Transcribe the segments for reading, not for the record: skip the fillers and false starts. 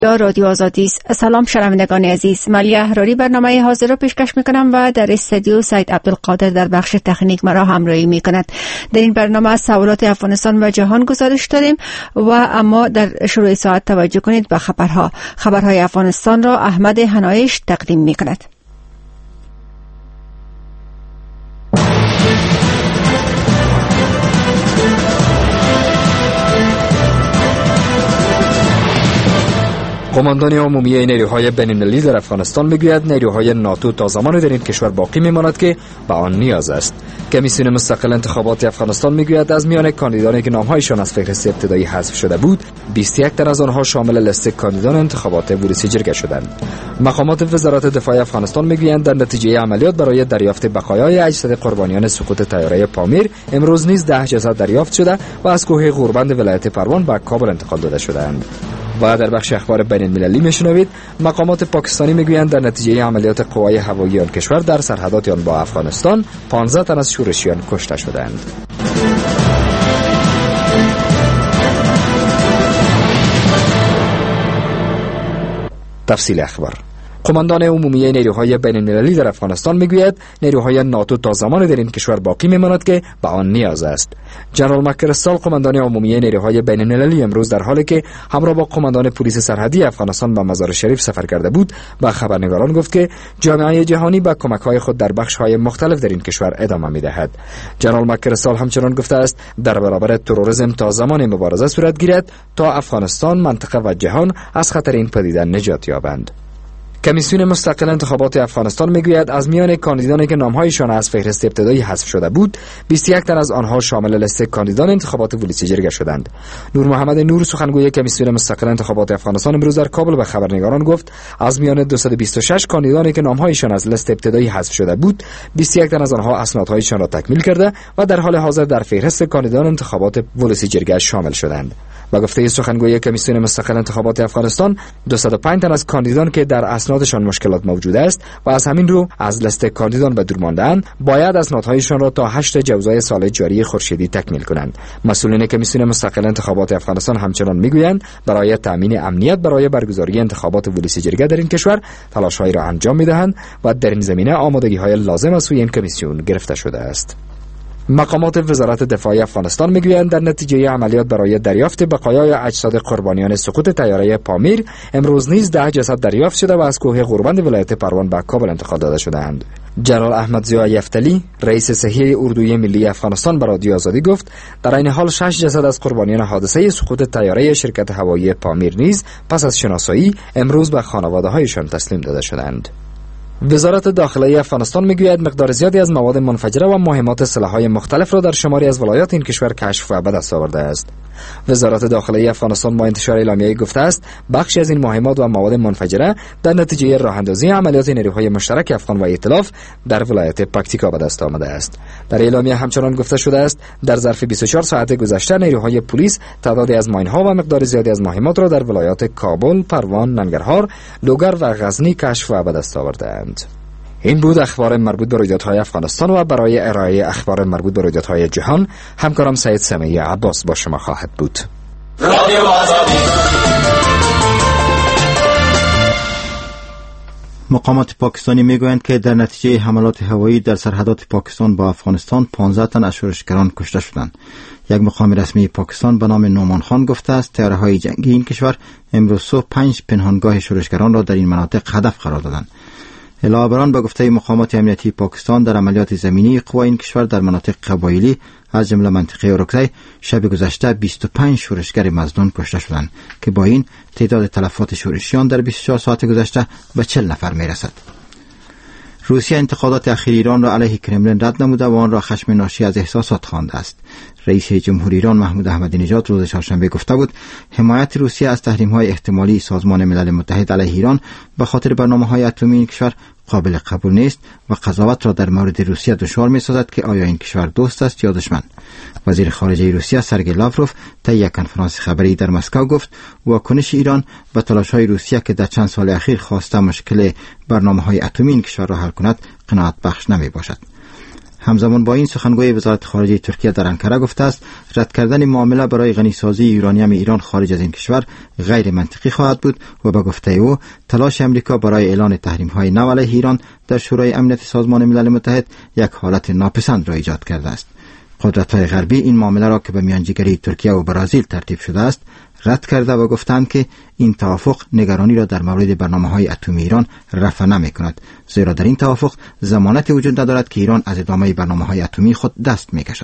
رادیو آزادی است. سلام شنوندگان عزیز، ملیه احراری برنامه حاضر را پیشکش میکنم و در استودیو سید عبدالقادر در بخش تکنیک مرا همراهی میکند. در این برنامه از سوالات افغانستان و جهان گزارش داریم و اما در شروع ساعت توجه کنید به خبرهای افغانستان را احمد حنایش تقدیم میکند. قماندان عمومی نیروهای بین‌المللی در افغانستان میگوید نیروهای ناتو تا زمانی در این کشور باقی میماند که به آن نیاز است. کمیسیون مستقل انتخابات افغانستان میگوید از میان کاندیدانی که نامهایشان از فهرست ابتدایی حذف شده بود، 21 تن از آنها شامل لیست کاندیدان انتخابات ورودی جرگه شدند. مقامات وزارت دفاع افغانستان میگویند در نتیجه عملیات برای دریافت بقایای اجساد قربانیان سقوط طیاره پامیر، امروز نیز 10 جسد دریافت شده و از کوه غوربند ولایت پروان به کابل انتقال داده شدند. و در بخش اخبار بین المللی میشنوید مقامات پاکستانی میگویند در نتیجه عملیات قوای هوایی آن کشور در سرحدات آن با افغانستان 15 تن از شورشیان کشته شدند. تفصیل اخبار. قماندان عمومی نیروهای بین‌المللی در افغانستان میگوید نیروهای ناتو تا زمانی در این کشور باقی میماند که به آن نیاز است. جنرال مکرستال قماندان عمومی نیروهای بین‌المللی امروز در حالی که همراه با قماندان پلیس سرحدی افغانستان به مزار شریف سفر کرده بود، به خبرنگاران گفت که جامعه جهانی با کمک‌های خود در بخش‌های مختلف در این کشور ادامه می‌دهد. جنرال مکرستال همچنان گفته است در برابر تروریسم تا زمان مبارزه صورت گیرد تا افغانستان، منطقه و جهان از خطر این پدیده نجات یابند. کمیسیون مستقل انتخابات افغانستان میگوید از میان کاندیدانی که نامهایشان از فهرست ابتدایی حذف شده بود، 21 تن از آنها شامل لیست کاندیدان انتخابات ولسی جرگه شدند. نور محمد نور سخنگوی کمیسیون مستقل انتخابات افغانستان امروز در کابل به خبرنگاران گفت از میان 226 کاندیدانی که نامهایشان از لیست ابتدایی حذف شده بود، 21 تن از آنها اسنادهایشان را تکمیل کرده و در حال حاضر در فهرست کاندیدان انتخابات ولسی جرگه شامل شدند. با گفته سخنگوی کمیسیون مستقل انتخابات افغانستان، 205 تن از کاندیدان که در اسنادشان مشکلات موجود است و از همین رو از لیست کاندیدان به دور مانده‌اند، باید اسنادهایشان را تا 8 جوزای سال جاری خورشیدی تکمیل کنند. مسئولین کمیسیون مستقل انتخابات افغانستان همچنان میگویند برای تامین امنیت برای برگزاری انتخابات ولسی جرگه در این کشور تلاش‌هایی را انجام می‌دهند و در این زمینه آمادگی‌های لازم از سوی این کمیسیون گرفته شده است. مقامات وزارت دفاع افغانستان میگویند در نتیجه عملیات برای دریافت بقایای اجساد قربانیان سقوط طیاره پامیر، امروز نیز 10 جسد دریافت شده و از کوه غوربند ولایت پروان به کابل انتقال داده شدند. جنرال احمد ضیا یفتلی، رئیس صحیح اردوی ملی افغانستان، به رادیو آزادی گفت در این حال 6 جسد از قربانیان حادثه سقوط طیاره شرکت هوایی پامیر نیز پس از شناسایی امروز به خانواده‌هایشان تسلیم داده شدند. وزارت داخلی افغانستان میگوید مقدار زیادی از مواد منفجره و مهمات سلاح‌های مختلف را در شماری از ولایات این کشور کشف و به دست آورده است. وزارت داخلی افغانستان با انتشار اعلامیه‌ای گفته است بخشی از این مهمات و مواد منفجره در نتیجه راه‌اندازی عملیات نیروهای مشترک افغان و ائتلاف در ولایت پکتیکا به دست آمده است. در اعلامیه همچنان گفته شده است در ظرف 24 ساعت گذشته نیروهای پلیس تعدادی از ماین‌ها و مقدار زیادی از مهمات را در ولایات کابل، پروان، ننگرهار، لوگر و غزنی کشف و به دست آوردند. این بود اخبار مربوط به رویدادهای افغانستان و برای ارائه اخبار مربوط به رویدادهای جهان همکارم سید سمیع عباس با شما خواهد بود. مقامات پاکستانی میگویند که در نتیجه حملات هوایی در سرحدات پاکستان با افغانستان 15 تن از شورشگران کشته شدند. یک مقام رسمی پاکستان به نام نومان خان گفته است طیاره‌های جنگی این کشور امروز صبح 5 پنهانگاه شورشگران را در این مناطق هدف قرار دادند. علاوه بر آن به گفته مقامات امنیتی پاکستان در عملیات زمینی قوای این کشور در مناطق قبایلی از جمله منطقه اورکزی شب گذشته 25 شورشگر مظنون کشته شدند که با این تعداد تلفات شورشیان در 24 ساعت گذشته به 40 نفر میرسد. روسیه انتقادات اخیر ایران را علیه کرملین رد نموده و آن را خشم ناشی از احساسات خوانده است. رئیس جمهوری ایران محمود احمدی نژاد روز چهارشنبه گفته بود حمایت روسیه از تحریم‌های احتمالی سازمان ملل متحد علیه ایران به خاطر برنامه‌های اتمی این کشور قابل قبول نیست و قضاوت را در مورد روسیه دشوار می‌سازد که آیا این کشور دوست است یا دشمن. وزیر خارجه روسیه سرگئی لاوروف طی یک کنفرانس خبری در مسکو گفت واکنش ایران به تلاش‌های روسیه که در چند سال اخیر خواسته مشکل برنامه‌های اتمی این کشور را حل کند قناعت بخش نمی‌باشد. همزمان با این سخنگوی وزارت خارجه ترکیه در انکره گفته است رد کردن معامله برای غنیسازی یورانیم ایران خارج از این کشور غیر منطقی خواهد بود و به گفته او تلاش امریکا برای اعلان تحریم‌های نو علیه ایران در شورای امنیت سازمان ملل متحد یک حالت ناپسند را ایجاد کرده است. قدرت‌های غربی این معامله را که به میانجیگری ترکیه و برزیل ترتیب شده است رد کرده و گفتند که این توافق نگرانی را در مورد برنامه‌های اتمی ایران رفع نمی‌کند، زیرا در این توافق ضمانت وجود ندارد که ایران از ادامه برنامه‌های اتمی خود دست می‌کشد.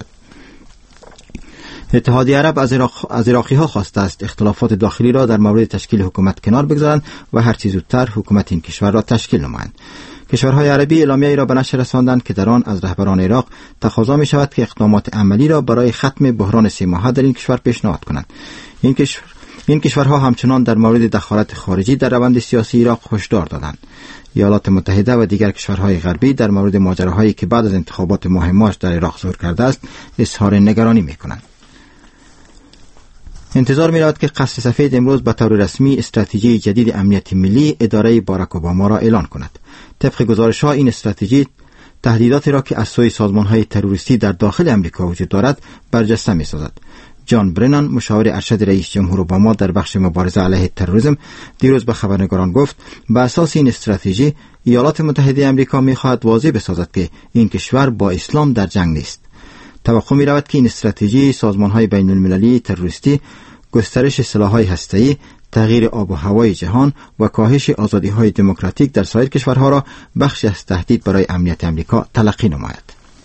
اتحادیه عرب از عراقی‌ها خواسته است اختلافات داخلی را در مورد تشکیل حکومت کنار بگذارند و هر چه زودتر حکومت این کشور را تشکیل نمایند. کشورهای عربی اعلامیه‌ای را به نشر رساندند که در آن از رهبران عراق تقاضا می‌شود که اقدامات عملی را برای ختم بحران 3 ماهه در این کشور پیشنهاد کنند. این کشورها همچنان در مورد دخالت خارجی در روند سیاسی عراق هشدار دادند. ایالات متحده و دیگر کشورهای غربی در مورد ماجراهایی که بعد از انتخابات ماه مارس در عراق ظهور کرده است اظهار نگرانی می‌کنند. انتظار می‌رود که قصر سفید امروز به طور رسمی استراتژی جدید امنیت ملی اداره باراک اوباما را اعلان کند. طبق گزارش‌ها این استراتژی تهدیداتی را که از سوی سازمان‌های تروریستی در داخل امریکا وجود دارد برجسته می‌سازد. جان برنان مشاور ارشد رئیس جمهور اوباما در بخش مبارزه علیه تروریسم دیروز به خبرنگاران گفت به اساس این استراتژی ایالات متحده آمریکا می‌خواهد واضح بسازد که این کشور با اسلام در جنگ نیست. توقع می‌رود که این استراتژی سازمان‌های بین‌المللی تروریستی، گسترش سلاح‌های هسته‌ای، تغییر آب و هوای جهان و کاهش آزادی‌های دموکراتیک در سایر کشورها را بخشی از تهدید برای امنیت آمریکا تلقی نماید.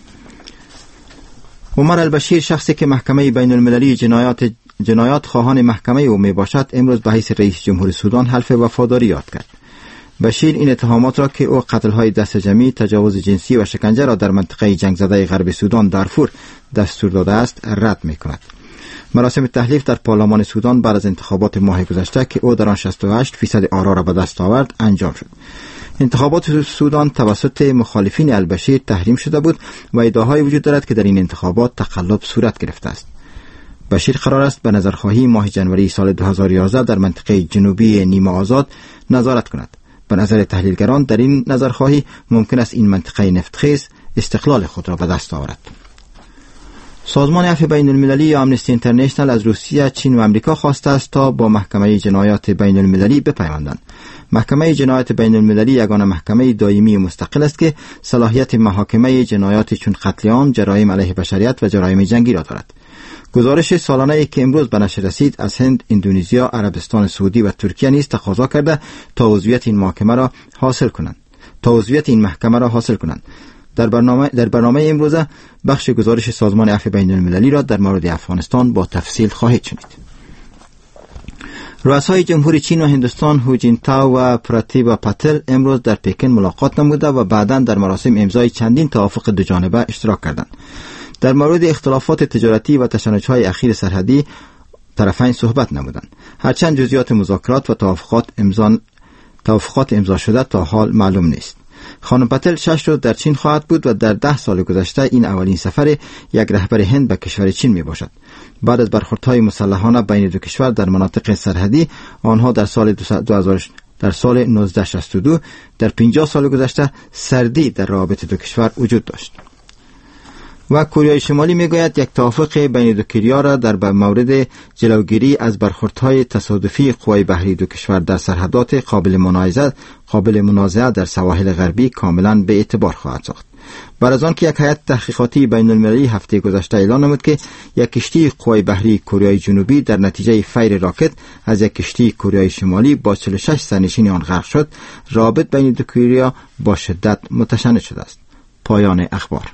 عمر البشیر شخصی که محکمه بین‌المللی جنایات خواهان محکمه او می باشد امروز به حیث رئیس جمهور سودان حلف وفاداری یاد کرد. بشیر این اتهامات را که او قتل‌های دست جمعی، تجاوز جنسی و شکنجه را در منطقه جنگ زده غرب سودان دارفور دستور داده است رد می‌کند. مراسم تحلیف در پارلمان سودان بعد از انتخابات ماه گذشته که او در آن 68% آرا را به دست آورد انجام شد. انتخابات سودان توسط مخالفین البشیر تحریم شده بود و ادعاهایی وجود دارد که در این انتخابات تقلب صورت گرفته است. بشیر قرار است به نظرخواهی ماه جنوری سال 2011 در منطقه جنوبی نیمه آزاد نظارت کند. به نظر تحلیلگران در این نظرخواهی ممکن است این منطقه نفتخیز استقلال خود را به دست آورد. سازمان عفو بین المللی یا آمنستی اینترنشنال از روسیه، چین و امریکا خواسته است تا با محکمه جنایات بین المللی بپیوندند. محکمه جنایات بین المللی یگانه محکمه دائمی مستقل است که صلاحیت محاکمه جنایات چون قتل عام، جرایم علیه بشریت و جرایم جنگی را دارد. گزارش سالانه‌ای که امروز به نشر رسید از هند، اندونزیا، عربستان سعودی و ترکیه نیز تقاضا کرده تا عضویت این محکمه را حاصل کنند. در برنامه امروزه بخش گزارش سازمان عفو بین المللی را در مورد افغانستان با تفصیل خواهید شنید. رؤسای جمهوری چین و هندوستان هو جینتاو و پراتیبا پاتل امروز در پکن ملاقات نموده و بعداً در مراسم امضای چندین توافق دوجانبه اشتراک کردند. در مورد اختلافات تجارتی و تشنج‌های اخیر سرحدی طرفین صحبت نمودند. هرچند جزئیات مذاکرات و توافقات امضا شده تا حال معلوم نیست. خانم پاتل 6 روز در چین خواهد بود و در 10 سال گذشته این اولین سفر یک رهبر هند به کشور چین می باشد. بعد از برخوردهای مسلحانه بین دو کشور در مناطق سرحدی، آنها در سال 1962 در 50 سال گذشته سردی در روابط دو کشور وجود داشت. و کره شمالی میگوید یک توافق بین دو کره را در مورد جلوگیری از برخوردهای تصادفی قوای بحری دو کشور در سرحدات قابل منازعه در سواحل غربی کاملا به اعتبار خواهد ساخت. بعد از آن که یک هیئت تحقیقاتی بین المللی هفته گذشته اعلان نمود که یک کشتی قوای بحری کره جنوبی در نتیجه فیر راکت از یک کشتی کره شمالی با 46 سرنشین آن غرق شد، روابط بین دو کره با شدت متشنج شده است. پایان اخبار.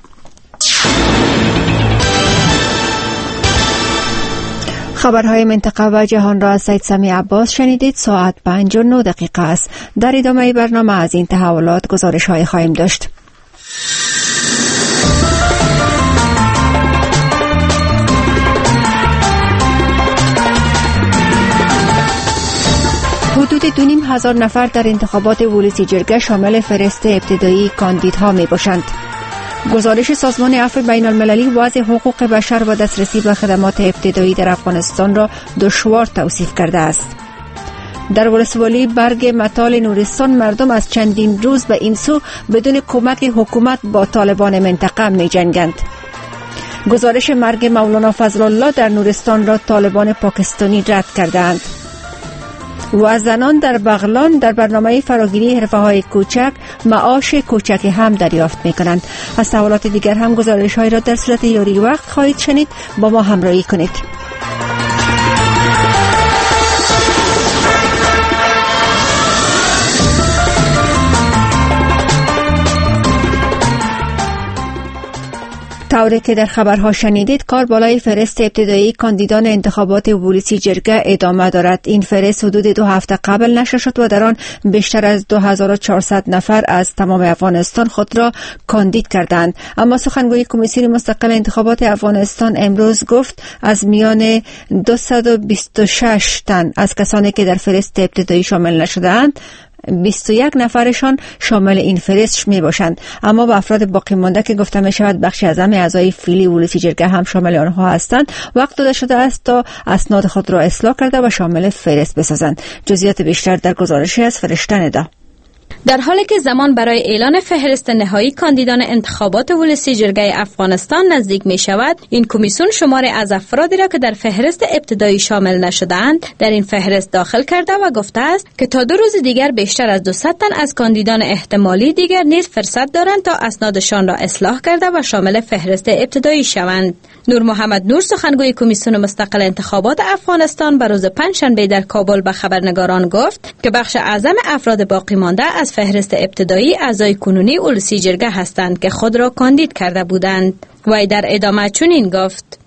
خبرهای منطقه و جهان را از سید سمیع عباس شنیدید. ساعت 5:09 است. در ادامه برنامه از این تحولات گزارش‌های خواهیم داشت. حدود 2,500 نفر در انتخابات ولسی جرگه شامل فهرست ابتدایی کاندیدها می باشند. گزارش سازمان عفو بین المللی وضع حقوق بشر و دسترسی به خدمات ابتدایی در افغانستان را دشوار توصیف کرده است. در ولسوالی برگ متال نورستان مردم از چندین روز به این سو بدون کمک حکومت با طالبان منطقه می جنگند. گزارش مرگ مولانا فضل الله در نورستان را طالبان پاکستانی رد کردند. و زنان در بغلان در برنامه فراگیری حرفه‌های کوچک معاش کوچک هم دریافت می‌کنند. از سوالات دیگر هم گزارش‌هایی را در صورت یاری وقت خواهید شنید. با ما همراهی کنید. طوری که در خبرها شنیدید، کار بالای فهرست ابتدایی کاندیدان انتخابات ولسی جرگه ادامه دارد. این فهرست حدود 2 هفته قبل نشر شد و در آن بیشتر از 2400 نفر از تمام افغانستان خود را کاندید کردند. اما سخنگوی کمیسیون مستقل انتخابات افغانستان امروز گفت از میان 226 تن از کسانی که در فهرست ابتدایی شامل نشده‌اند 21 نفرشان شامل این فهرست می باشند. اما با افراد باقی مانده که گفته می شود بخشی از همه اعضای فعلی ولسی جرگه هم شامل آنها هستند، وقت داده شده است تا اسناد خود را اصلاح کرده و شامل فهرست بسازند. جزئیات بیشتر در گزارشی از فرشته ندا. در حالی که زمان برای اعلان فهرست نهایی کاندیدان انتخابات ولسی جرگه افغانستان نزدیک می شود، این کمیسیون شماری از افرادی را که در فهرست ابتدایی شامل نشده‌اند در این فهرست داخل کرده و گفته است که تا 2 روز دیگر بیشتر از 200 تن از کاندیدان احتمالی دیگر نیز فرصت دارند تا اسنادشان را اصلاح کرده و شامل فهرست ابتدایی شوند. نور محمد نور، سخنگوی کمیسیون مستقل انتخابات افغانستان، به روز پنجشنبه در کابل به خبرنگاران گفت که بخش اعظم افراد باقی مانده از فهرست ابتدایی اعضای کنونی ولسی جرگه هستند که خود را کاندید کرده بودند. وی در ادامه چنین گفت: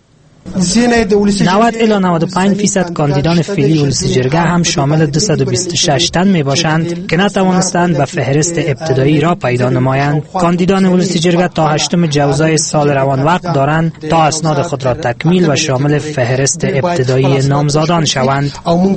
90 الی 95% کاندیدان فعلی ولسی جرگه هم شامل 226 تن می باشند که نتوانستند به فهرست ابتدایی را پیدا نمایند. کاندیدان ولسی جرگه تا 8 جوزای سال روان وقت دارند تا اسناد خود را تکمیل و شامل فهرست ابتدایی نامزادان شوند.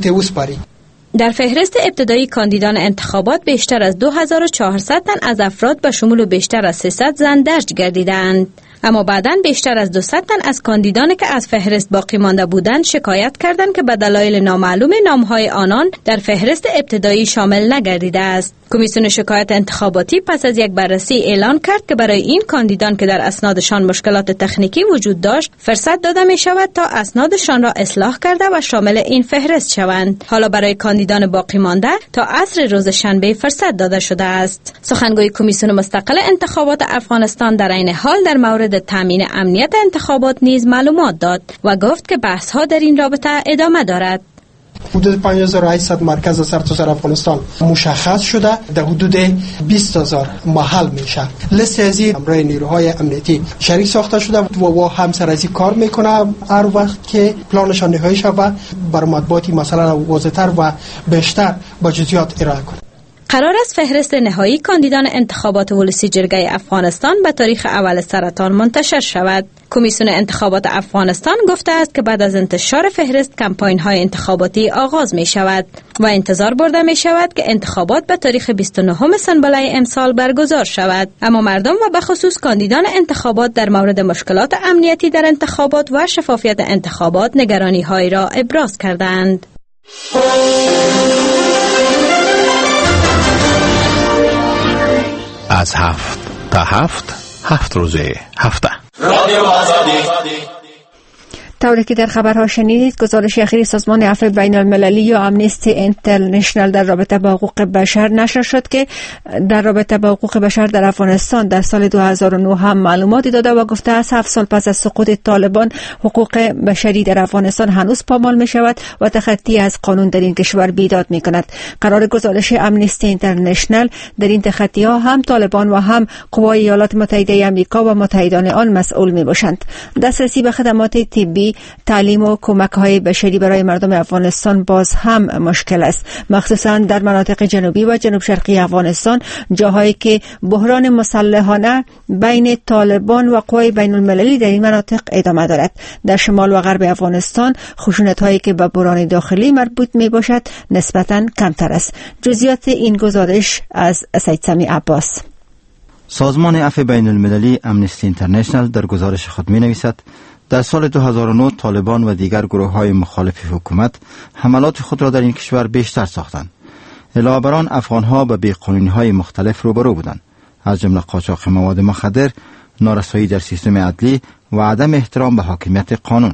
در فهرست ابتدایی کاندیدان انتخابات بیشتر از 2400 تن از افراد به شمول بیشتر از 300 زن درج گردیدند. اما بعداً بیشتر از 200 تن از کاندیدانی که از فهرست باقی مانده بودند شکایت کردند که به دلایل نامعلوم نامهای آنان در فهرست ابتدایی شامل نگردیده است. کمیسیون شکایت انتخاباتی پس از یک بررسی اعلان کرد که برای این کاندیدان که در اسنادشان مشکلات تکنیکی وجود داشت فرصت داده می شود تا اسنادشان را اصلاح کرده و شامل این فهرست شوند. حالا برای کاندیدان باقی مانده تا عصر روز شنبه فرصت داده شده است. سخنگوی کمیسیون مستقل انتخابات افغانستان در این حال در مورد تامین امنیت انتخابات نیز معلومات داد و گفت که بحث ها در این رابطه ادامه دارد. حدود 5800 مرکز از سرتاسر افغانستان مشخص شده، در حدود 20000 محل میشه. لیست از این امرای نیروهای امنیتی شریک ساخته شده و همسر از این کار میکنه. هر وقت که پلانشان نهایی شود بر مطبوعاتی مثلا واضح‌تر و بیشتر با جزئیات ارائه کنه. قرار است فهرست نهایی کاندیدان انتخابات ولسی جرگه افغانستان به تاریخ اول سرطان منتشر شود. کمیسیون انتخابات افغانستان گفته است که بعد از انتشار فهرست کمپاین های انتخاباتی آغاز می شود و انتظار برده می شود که انتخابات به تاریخ 29 سنبله امسال برگزار شود. اما مردم و به خصوص کاندیدان انتخابات در مورد مشکلات امنیتی در انتخابات و شفافیت انتخابات نگرانی های را ابراز کردند. از 7 تا 7 روز هفته رادیو آزادی. طوری که در خبرها شنیدید، گزارش اخیر سازمان عفو بین المللی یا امنیستی اینترنشنال در رابطه با حقوق بشر نشر شد که در رابطه با حقوق بشر در افغانستان در سال 2009 هم معلوماتی داده و گفته است 7 سال پس از سقوط طالبان حقوق بشری در افغانستان هنوز پامال می شود و تخطی از قانون در این کشور بیداد می کند. قرار گزارش امنیستی اینترنشنال در این تخطی ها هم طالبان و هم قوای ایالات متحده آمریکا و متحدان آن مسئول می باشند. دسترسی به خدمات طبی، تعلیم و کمک‌های بشری برای مردم افغانستان باز هم مشکل است، مخصوصاً در مناطق جنوبی و جنوب شرقی افغانستان، جاهایی که بحران مسلحانه بین طالبان و قوای بین المللی در این مناطق ادامه دارد. در شمال و غرب افغانستان خشونت‌هایی که به بحران داخلی مربوط می‌باشد نسبتاً کمتر است. جزئیات این گزارش از سید سمی عباس. سازمان عفو بین المللی امنیستی اینترنشنال در گزارش خود می نویسد در سال 2009 طالبان و دیگر گروه‌های مخالف حکومت حملات خود را در این کشور بیشتر ساختند. علاوه بر آن افغان‌ها به بی‌قانونی‌های مختلف روبرو بودند، از جمله قاچاق مواد مخدر، نارسایی در سیستم عدلی و عدم احترام به حاکمیت قانون.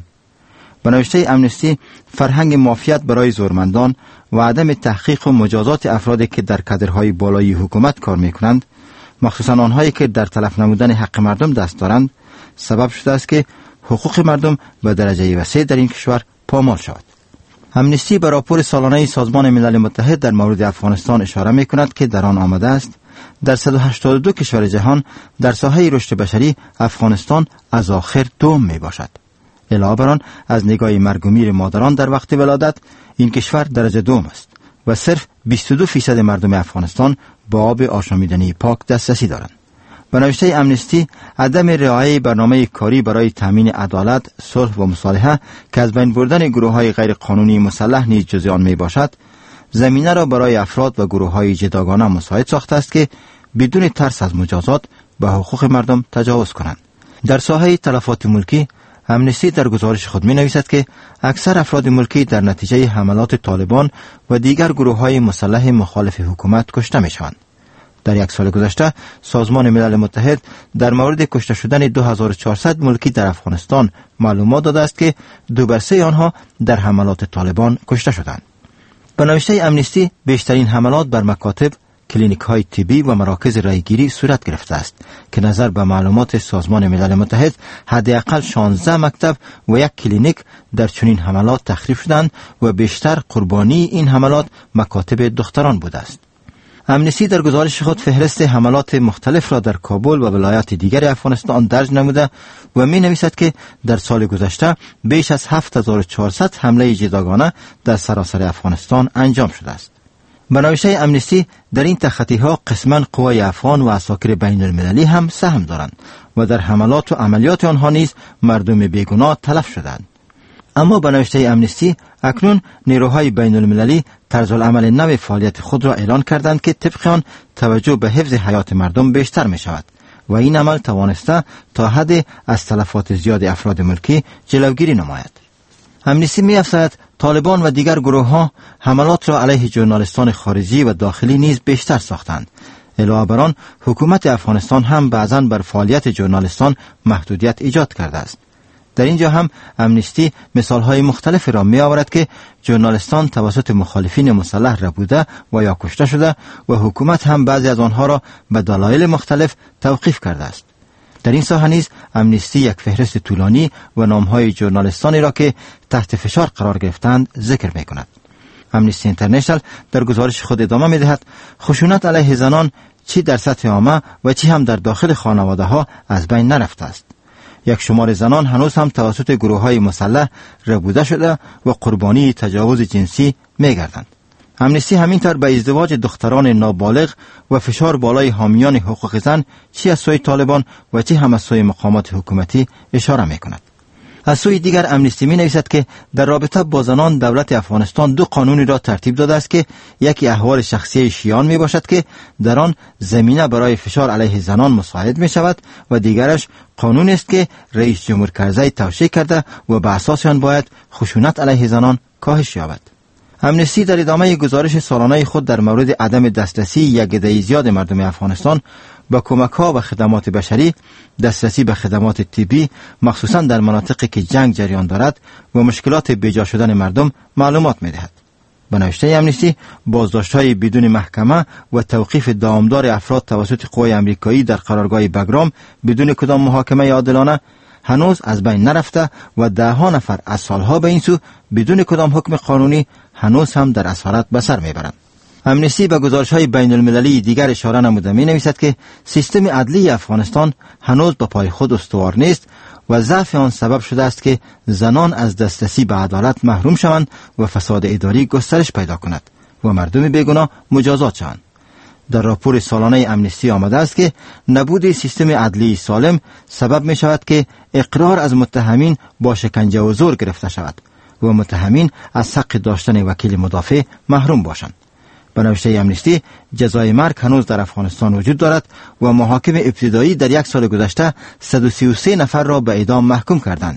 به نوشته امنستی، فرهنگ معافیت برای زورمندان و عدم تحقیق و مجازات افرادی که در کادرهای بالای حکومت کار می‌کنند، مخصوصا آنهایی که در تلف نمودن حق مردم دست دارند، سبب شده است که حقوق مردم به درجه وسیع در این کشور پامال شود. امنستی به راپور سالانه سازمان ملل متحد در مورد افغانستان اشاره می‌کند که در آن آمده است در 182 کشور جهان در ساحه رشد بشری افغانستان از آخر دوم میباشد. علاوه بر آن از نگاه مرگ و میر مادران در وقت ولادت این کشور درجه دوم است و صرف 22% مردم افغانستان با آب آشامیدنی پاک دسترسی دارند. به نوشته امنستی، عدم رعایت برنامه کاری برای تامین عدالت، صلح و مصالحه که از بین بردن گروه‌های غیر قانونی مسلح نیز جزء آن میباشد، زمینه را برای افراد و گروه‌های جداگانه مساعد ساخته است که بدون ترس از مجازات به حقوق مردم تجاوز کنند. در ساحه تلفات ملکی، امنستی در گزارش خود می‌نویسد که اکثر افراد ملکی در نتیجه حملات طالبان و دیگر گروه‌های مسلح مخالف حکومت کشته می‌شوند. در یک سال گذشته سازمان ملل متحد در مورد کشته شدن 2400 ملکی در افغانستان معلومات داده است که 2/3 آنها در حملات طالبان کشته شدند. به نوشته امنستی، بیشترین حملات بر مکاتب، کلینیک‌های طبی و مراکز رایگیری صورت گرفته است که نظر به معلومات سازمان ملل متحد حداقل 16 مکتب و یک کلینیک در چنین حملات تخریب شدند و بیشتر قربانی این حملات مکاتب دختران بوده است. امنستی در گزارش خود فهرست حملات مختلف را در کابل و ولایات دیگر افغانستان درج نموده و می نویسد که در سال گذشته بیش از 7400 حمله جداگانه در سراسر افغانستان انجام شده است. به نوشته امنستی، در این تخطی‌ها قسماً قوای افغان و عساکر بین المللی هم سهم دارند و در حملات و عملیات آنها نیز مردم بیگناه تلف شدند. اما به نوشته امنستی، اکنون نیروهای بین المللی طرز العمل نو فعالیت خود را اعلان کردند که طبق آن توجه به حفظ حیات مردم بیشتر می شود و این عمل توانسته تا حد از تلفات زیاد افراد ملکی جلوگیری نماید. امنستی می افزاید طالبان و دیگر گروه‌ها حملات را علیه ژورنالیستان خارجی و داخلی نیز بیشتر ساختند. علاوه بر آن حکومت افغانستان هم بعضاً بر فعالیت ژورنالیستان محدودیت ایجاد کرده است. در اینجا هم امنستی مثالهای مختلف را می آورد که ژورنالیستان توسط مخالفین مسلح ربوده و یا کشته شده و حکومت هم بعضی از آنها را به دلایل مختلف توقیف کرده است. در این ساحه نیز امنستی یک فهرست طولانی و نامهای ژورنالیستانی را که تحت فشار قرار گرفتند ذکر می کند. امنستی اینترنشنال در گزارش خود ادامه می دهد خشونت علیه زنان چی در سطح عامه و چی هم در داخل خانواده ها از بین نرفته است. یک شمار زنان هنوز هم توسط گروه‌های مسلح ربوده شده و قربانی تجاوز جنسی می‌گردند. امنستی همینطور به ازدواج دختران نابالغ و فشار بالای حامیان حقوق زن چی از سوی طالبان و چی هم از سوی مقامات حکومتی اشاره می‌کند. از سوی دیگر امنستی می‌نویسد که در رابطه با زنان دولت افغانستان 2 قانونی را ترتیب داده است که یکی احوال شخصی شیعیان میباشد که در آن زمینه برای فشار علیه زنان مساعد می‌شود و دیگرش قانونی است که رئیس جمهور کرزی توشیح کرده و به اساس آن باید خشونت علیه زنان کاهش یابد. امنستی در ادامه گزارش سالانه خود در مورد عدم دسترسی یک عده زیاد مردم افغانستان با کمک‌ها و خدمات بشری، دسترسی به خدمات طبی مخصوصاً در مناطقی که جنگ جریان دارد و مشکلات بیجا شدن مردم معلومات می‌دهد. به نوشته امنستی، بازداشت‌های بدون محکمه و توقیف دامدار افراد توسط قوای آمریکایی در قرارگاه بگرام بدون کدام محاکمه عادلانه هنوز از بین نرفته و 10 نفر از سالها به این سو بدون کدام حکم قانونی هنوز هم در اسارت به سر میبرند. امنستی به گزارش‌های بین المللی دیگر اشاره نموده می‌نویسد که سیستم عدلی افغانستان هنوز به پای خود استوار نیست و ضعف آن سبب شده است که زنان از دسترسی به عدالت محروم شوند و فساد اداری گسترش پیدا کند و مردم بیگناه مجازات شوند. در راپور سالانه امنستی آمده است که نبود سیستم عدلی سالم سبب می شود که اقرار از متهمین با شکنجه و زور گرفته شود و متهمین از حق داشتن وکیل مدافع محروم باشند. به نوشته امنستی، جزای مرگ هنوز در افغانستان وجود دارد و محاکم ابتدایی در 1 سال گذشته 133 نفر را به اعدام محکوم کردند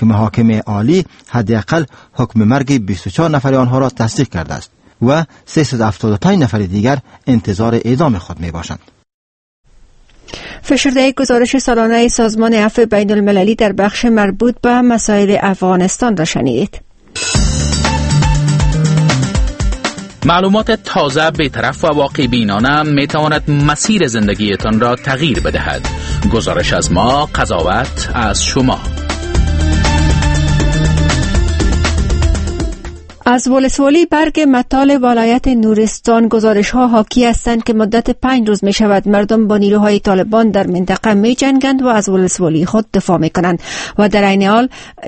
که محاکم عالی حداقل حکم مرگ 24 نفر آنها را تصدیق کرده است و 375 نفر دیگر انتظار اعدام خود می باشند. فشرده گزارش سالانه سازمان عفو بین المللی در بخش مربوط به مسائل افغانستان را شنیدید. معلومات تازه، بی‌طرف و واقع بینانه می تواند مسیر زندگیتان را تغییر بدهد. گزارش از ما، قضاوت از شما. از ولسوالی برگ مطال ولایت نورستان گزارش ها حاکی هستند که مدت 5 روز می شود مردم با نیروهای طالبان در منطقه می جنگند و از ولسوالی خود دفاع می کنند و در عین حال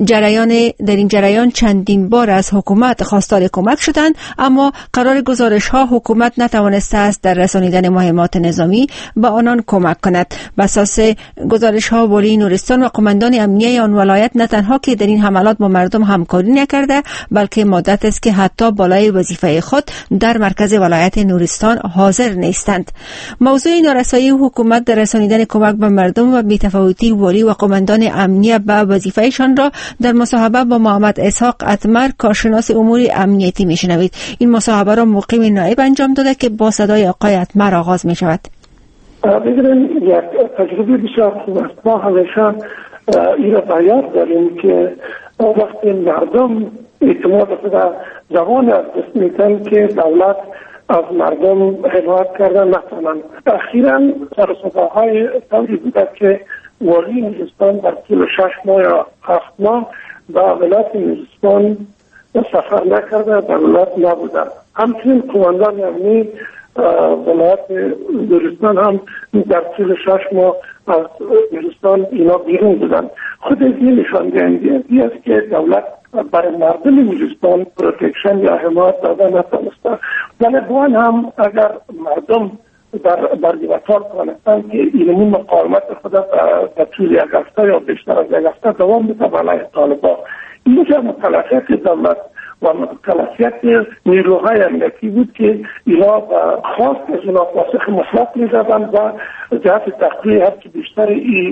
در این جریان چندین بار از حکومت خواستار کمک شدند، اما قرار گزارش ها حکومت نتوانسته است در رسانیدن مهمات نظامی به آنان کمک کند. به اساس گزارش ها والی نورستان و قماندان امنیه آن ولایت نه تنها که در این حملات با مردم همکاری نکرده، بلکه مدت است که حتی بالای وظیفه خود در مرکز ولایت نورستان حاضر نیستند. موضوع نارسایی حکومت در رسانیدن کمک به مردم و بی‌تفاوتی والی و قماندان امنیه به وظیفهشان را در مصاحبه با محمد اسحاق اتمر، کارشناس امور امنیتی میشنوید. این مصاحبه را مقیم نایب انجام داده که با صدای آقای اتمر آغاز می شود. بگیریم یک تجربه بسیار خوب است. ما همیشه این را بیان داریم که وقتی مردم اعتماد خود جوان از دست میتن که دولت از مردم حمایت کردن نتونن. اخیراً سرصداهای طوری بوده که والی نورستان در طول 6 ماه یا 7 ماه به ولایت نورستان سفر نکرده، در ولایت نبوده. همچنین قماندان امنی ولایت نورستان هم در طول 6 ماه از نورستان اینا بیرون بودن. خود از این نشان دهنده است که دولت برای مردم نورستان پروتکشن یا حمایت داده نتونسته. ولی باید هم اگر مردم در دیوتار کنستن که علمی مقاومت خود در طول 1 هفته یا بیشتر از 1 هفته دوام بده علیه طالبان، اینجا مکلفیت دولت و مکلفیت نیروهای امنیتی بود که اینا خواست از اونا پاسخ مثبت می‌دادن و جهت تقویه هرچی بیشتر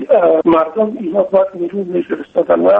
مردم اینا باید نیرو می‌فرستادن و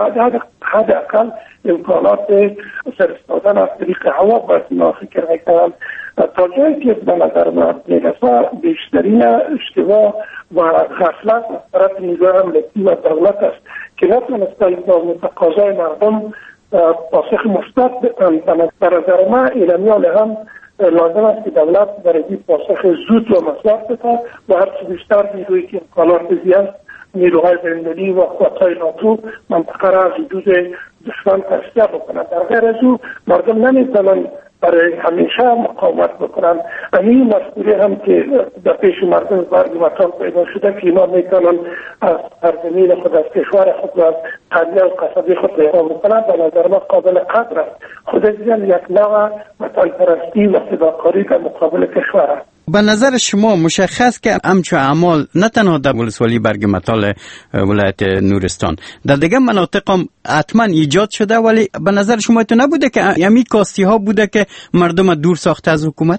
حداقل امکانات فرستادن از طریق هوا باید اینا فکر می‌کردن. تا جایی که به نظر من میرسه بیشترین اشتباه و غفلت از طرف نیروهای امنیتی و دولت است که نتونستن با تقاضای مردم پاسخ مثبت بدن. در نظر من ایرانیان هم لازم است که دولت برای این پاسخ زود و مثبت بده و هرچی بیشتر نیرویی که امکانات زیاد نیروهای بین‌المللی و قوت‌های ناتو منطقه را از حدود دشمن تصفیه بکنند. در غیر از او مردم نمیتونن برای همیشه مقاومت بکنن. این مسئولی هم که در پیش مردم برگ وطن پیدا شده که اینا میتونن از سرزمین خود، از کشور خود و از قبیله و قصبه خود دفاع بکنن. به نظر من قابل قدر است. خود از یک نوع وطن پرستی و فداکاری در مقابل کشور است. به نظر شما مشخص که همچو اعمال نه تنها در ولسوالی برگ مطال ولایت نورستان در دیگه مناطق هم حتما ایجاد شده، ولی به نظر شما تو نبوده که یمی کاستی ها بوده که مردم دور ساخته از حکومت؟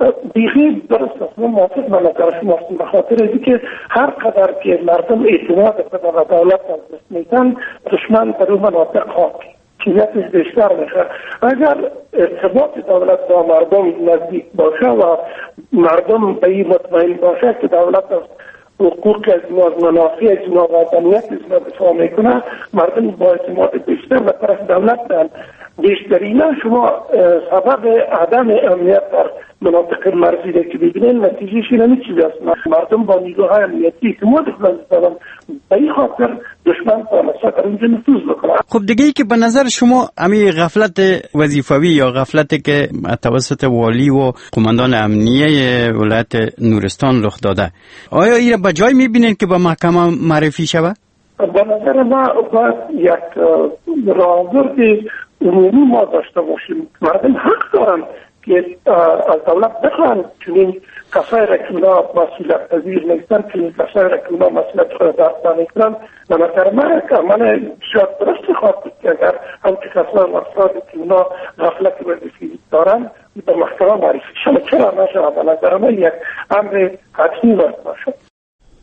بیخی درست است. من موافق به نظر شما هستم، به خاطر اینکه هر قدر که مردم اعتماد به دولت از دست میدن دشمن در اون مناطق خاکی کیفیتش بیشتر میشه. اگر ارتباط دولت با مردم نزدیک باشه و مردم به این مطمئن باشه که دولت از حقوق از ما، از منافع از ما و وطنیت از ما دفاع میکنه، مردم با اعتماد بیشتر و طرف دولت دارن. بیشترین شما سبب عدم امنیت در مناطق مرزی که ببینید نتیجهش اینه چیزی است. مردم با نیروهای امنیتی که مدخل دارن به این خاطر دشمن تانسته در اینجا نفوذ بکنه. خب دیگه ای که به نظر شما همین غفلت وظیفوی یا غفلتی که توسط والی و قماندان امنیه ولایت نورستان رخ داده، آیا این را به جای میبینید که به محکمه معرفی شود؟ به نظر ما باید یک راهبرد عمومی ما داشته باشیم. مردم حق دارن که از دولت بخوان چنین کسایی را که اونا مسئولیت پذیر نیستن، چنین کسایی را که اونا مسئولیت خود داشته نیستن. به نظر من شاید درست خواهد بود که اگر همچه کسایی افرادی که اونا غفلت وظیفی دارن به محکمه معرفی شد. چرا نشود؟ به نظر من یک امر حتمی باید باشد.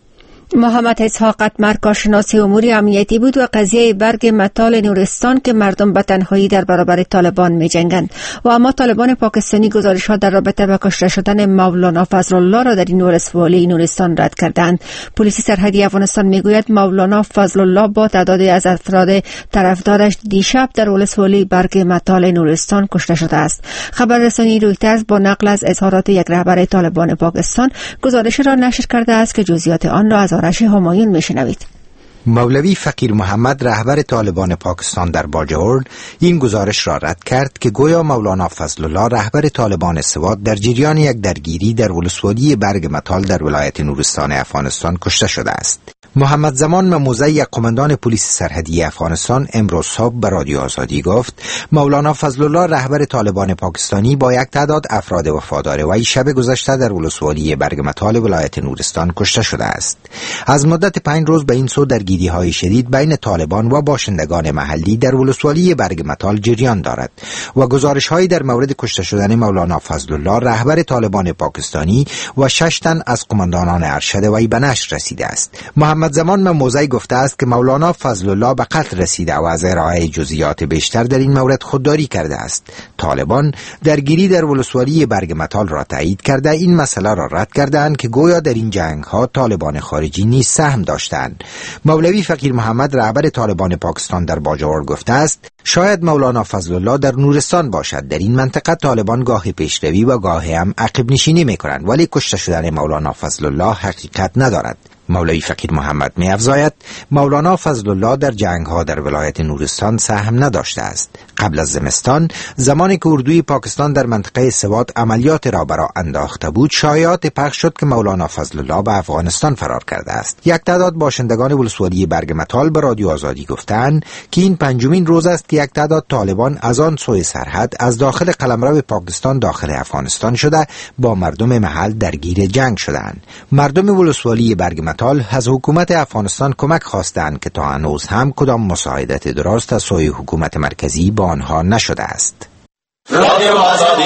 محمد اسحاق اتمر کارشناس امور امنیتی بود و قضیه برگ متال نورستان که مردم به تنهایی در برابر طالبان می جنگند و اما طالبان پاکستانی گزارش‌ها در رابطه با کشته شدن مولانا فضل الله را در این ولسوالی نورستان رد کردند. پلیس سرحدی افغانستان میگوید مولانا فضل الله با تعدادی از افراد طرفدارش دیشب در ولسوالی برگ متال نورستان کشته شده است. خبررسانی رویترز با نقل از اظهارات یک رهبر طالبان پاکستان گزارش را نشر کرده است که جزئیات آن را از آرش همایون میشنوید. مولوی فقیر محمد رهبر طالبان پاکستان در باجوړ این گزارش را رد کرد که گویا مولانا فضل الله رهبر طالبان سوات در جریان یک درگیری در ولسوالی برگ متال در ولایت نورستان افغانستان کشته شده است. محمد زمان مموزه یک قماندان پلیس سرحدی افغانستان امروز صبح به رادیو آزادی گفت مولانا فضل الله رهبر طالبان پاکستانی با یک تعداد افراد وفادار وی شب گذشته در ولسوالی برگ متال ولایت نورستان کشته شده است. از مدت 5 روز به این سو درگیری‌های شدید بین طالبان و باشندگان محلی در ولسوالی برگ متال جریان دارد و گزارش‌هایی در مورد کشته شدن مولانا فضل الله رهبر طالبان پاکستانی و 6 تن از قماندانان ارشد وی به نشر رسیده است. محمد زمان مموزه گفته است که مولانا فضل الله به قتل رسیده و از ارائه جزئیات بیشتر در این مورد خودداری کرده است. طالبان درگیری در ولسوالی برگ متال را تایید کرده این مسئله را رد کردند که گویا در این جنگ‌ها طالبان خارجی نیز سهم داشتند. مولوی فقیر محمد رهبر طالبان پاکستان در باجوړ گفته است شاید مولانا فضل الله در نورستان باشد. در این منطقه طالبان گاهی پیشروی و گاهی هم عقب نشینی می‌کنند ولی کشته شدن مولانا فضل الله حقیقت ندارد. مولوی فقیر محمد می افزاید مولانا فضل الله در جنگ‌ها در ولایت نورستان سهم نداشته است. قبل از زمستان زمانی که اردوی پاکستان در منطقه سوات عملیات را برا انداخته بود شایعات پخش شد که مولانا فضل الله به افغانستان فرار کرده است. یک تعداد باشندگان ولسوالی برگ متال به رادیو آزادی گفتند که این 5مین روز است که یک تعداد طالبان از آن سوی سرحد از داخل قلمرو پاکستان داخل افغانستان شده با مردم محل درگیر جنگ شدند. مردم ولسوالی برگ متال از حکومت افغانستان کمک خواستند که تا هنوز هم کدام مساعدت درست از سوی حکومت مرکزی با آنها نشده است. رادیو آزادی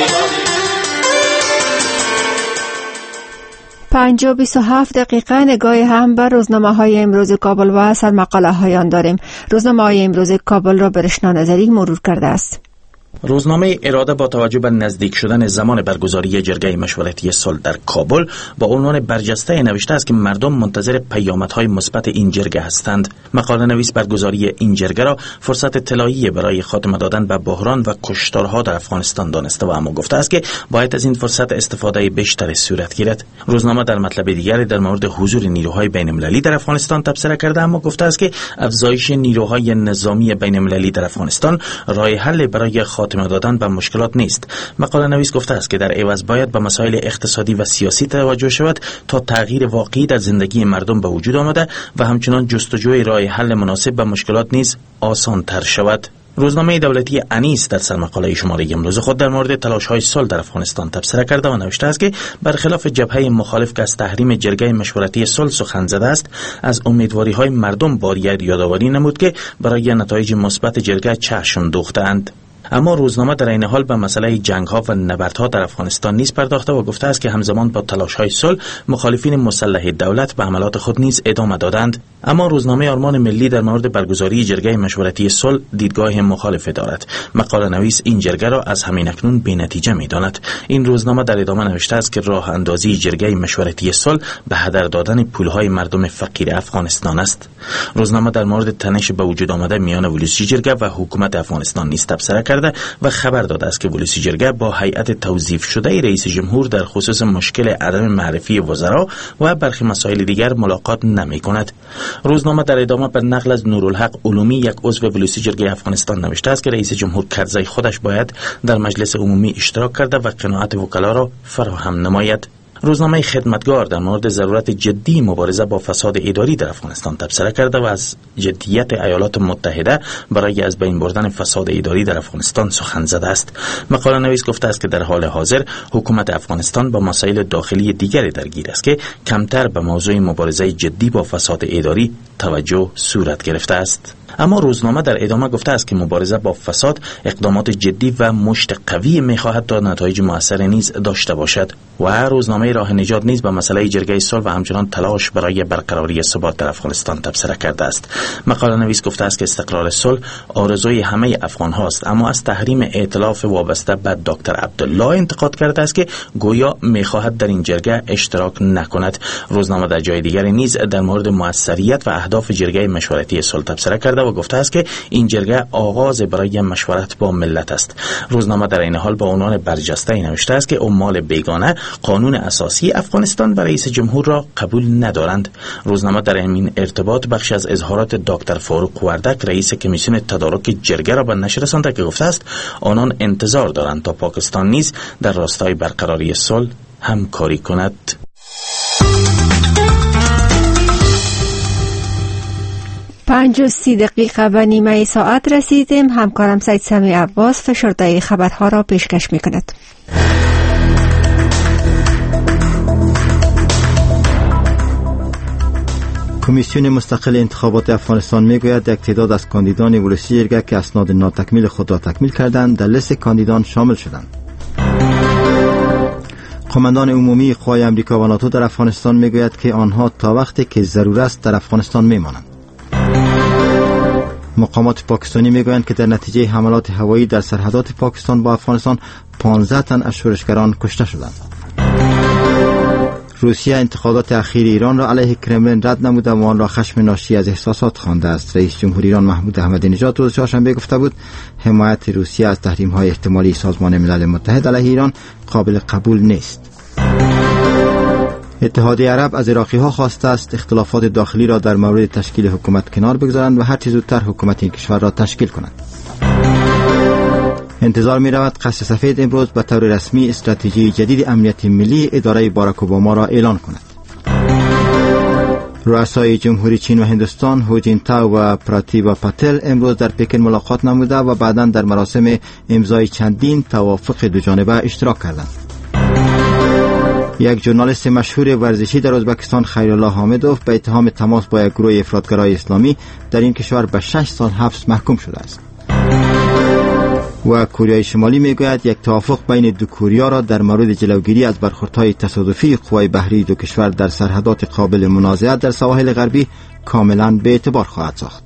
5:27 نگاه هم بر روزنامه های امروز کابل و سرمقاله های آن داریم. روزنامه های امروز کابل را برشنا نظری مرور کرده است. روزنامه اراده با توجه به نزدیک شدن زمان برگزاری جرگه مشورتی صلح در کابل با عنوان برجسته نوشته است که مردم منتظر پیامدهای مثبت این جرگه هستند. مقاله نویس برگزاری این جرگه را فرصت طلایی برای خاتمه دادن به بحران و کشتارها در افغانستان دانسته و اما گفته است که باید از این فرصت استفاده بیشتری صورت گیرد. روزنامه در مطلب دیگری در مورد حضور نیروهای بین‌المللی در افغانستان تبصره کرده اما گفته است که افزایش نیروهای نظامی بین‌المللی در افغانستان راه حل برای خاتمه دادن به مشکلات نیست. مقاله نویس گفته است که در عوض باید به مسائل اقتصادی و سیاسی توجه شود تا تغییر واقعی در زندگی مردم به وجود آمده و همچنان جستجوی راه حل مناسب به مشکلات نیز آسان تر شود. روزنامه دولتی انیس در سرمقاله شماره امروز خود در مورد تلاش‌های صلح در افغانستان تبصره کرده و نوشته است که برخلاف جبهه مخالف که از تحریم جرگه مشورتی صلح سخن زده است، از امیدواری‌های مردم باید یادآوری نمود که برای نتایج مثبت جرگه چشم دوخته‌اند. اما روزنامه در این حال به مسئله جنگ‌ها و نبردها در افغانستان نیز پرداخته و گفته است که همزمان با تلاش‌های صلح مخالفین مسلح دولت به حملات خود نیز ادامه دادند. اما روزنامه آرمان ملی در مورد برگزاری جرگه مشورتی صلح دیدگاه مخالفه دارد. مقاله نویس این جرگه را از همین اکنون بی‌نتیجه می‌داند. این روزنامه در ادامه نوشته است که راه اندازی جرگه مشورتی صلح به هدر دادن پول‌های مردم فقیر افغانستان است. روزنامه در مورد تنش به وجود آمده میان ولسی جرگه و حکومت افغانستان نیز تبصره کرده و خبر داده است که ولسی جرگه با هیئت توظیف شده رئیس جمهور در خصوص مشکل عدم معرفی وزرا و برخی مسائل دیگر ملاقات نمی‌کند. روزنامه در ادامه به نقل از نورالحق علومی یک عضو ولسی جرگه افغانستان نوشته است که رئیس جمهور کرزی خودش باید در مجلس عمومی اشتراک کرده و قناعت وکلا را فراهم نماید. روزنامه خدمتگار در مورد ضرورت جدی مبارزه با فساد اداری در افغانستان تبصره کرده و از جدیت ایالات متحده برای از بین بردن فساد اداری در افغانستان سخن زده است. مقاله نویس گفته است که در حال حاضر حکومت افغانستان با مسائل داخلی دیگری درگیر است که کمتر به موضوع مبارزه جدی با فساد اداری توجه صورت گرفته است. اما روزنامه در ادامه گفته است که مبارزه با فساد اقدامات جدی و مشت قوی می‌خواهد تا نتایج مؤثر نیز داشته باشد و روزنامه راه نجات نیز به مسئله جرگه صلح و همچنان تلاش برای برقراری ثبات در افغانستان تبصره کرده است. مقاله نویس گفته است که استقرار صلح آرزوی همه افغان هاست، اما از تحریم ائتلاف وابسته به دکتر عبدالله انتقاد کرده است که گویا می‌خواهد در این جرگه اشتراک نکند. روزنامه در جای دیگر نیز در مورد موثریت و اهداف جرگه مشورتی صلح تبصره کرده و گفته است که این جرگه آغاز برای مشورت با ملت است. روزنامه در این حال با عنوان برجسته نوشته است که عمال بیگانه قانون اساسی افغانستان و رئیس جمهور را قبول ندارند. روزنامه در این ارتباط بخش از اظهارات دکتر فاروق وردک رئیس کمیسیون تدارک جرگه را به نشر رسانده که گفته است آنان انتظار دارند تا پاکستان نیز در راستای برقراری صلح همکاری کند. 5:30 و نیمه ساعت رسیدیم. همکارم سید سمی عباس فشرده خبرها را پیشکش می کند. کمیسیون مستقل انتخابات افغانستان میگوید یک تعداد از کاندیدان ولسی جرگه که اسناد ناتکمیل خود را تکمیل کردند در لیست کاندیدان شامل شدند. قماندان عمومی قوای امریکا و ناتو در افغانستان میگوید که آنها تا وقتی که ضرور است در افغانستان میمانند. مقامات پاکستانی میگویند که در نتیجه حملات هوایی در سرحدات پاکستان با افغانستان 15 تن از شورشگران کشته شدند. روسیه انتقادات اخیر ایران را علیه کرملین رد نموده و آن را خشم ناشی از احساسات خوانده است. رئیس جمهور ایران محمود احمدی نژاد روز چهارشنبه گفته بود حمایت روسیه از تحریم‌های احتمالی سازمان ملل متحد علیه ایران قابل قبول نیست. اتحادیه عرب از عراقی‌ها خواسته است اختلافات داخلی را در مورد تشکیل حکومت کنار بگذارند و هر چه زودتر حکومت این کشور را تشکیل کنند. انتظار می رود قصر سفید امروز به طور رسمی استراتژی جدید امنیت ملی اداره باراک اوباما را اعلان کند. رؤسای جمهوری چین و هندوستان هو جینتاو و پراتیبا پاتل امروز در پکن ملاقات نموده و بعداً در مراسم امضای چندین توافق دوجانبه اشتراک کردند. یک ژورنالیست مشهور ورزشی در ازبکستان خیرالله حامدوف به اتهام تماس با یک گروه افراطگرای اسلامی در این کشور به 6 سال حبس محکوم شده است. و کره شمالی میگوید یک توافق بین دو کره را در مورد جلوگیری از برخوردهای تصادفی قوای بحری دو کشور در سرحدات قابل منازعه در سواحل غربی کاملا به اعتبار خواهد ساخت.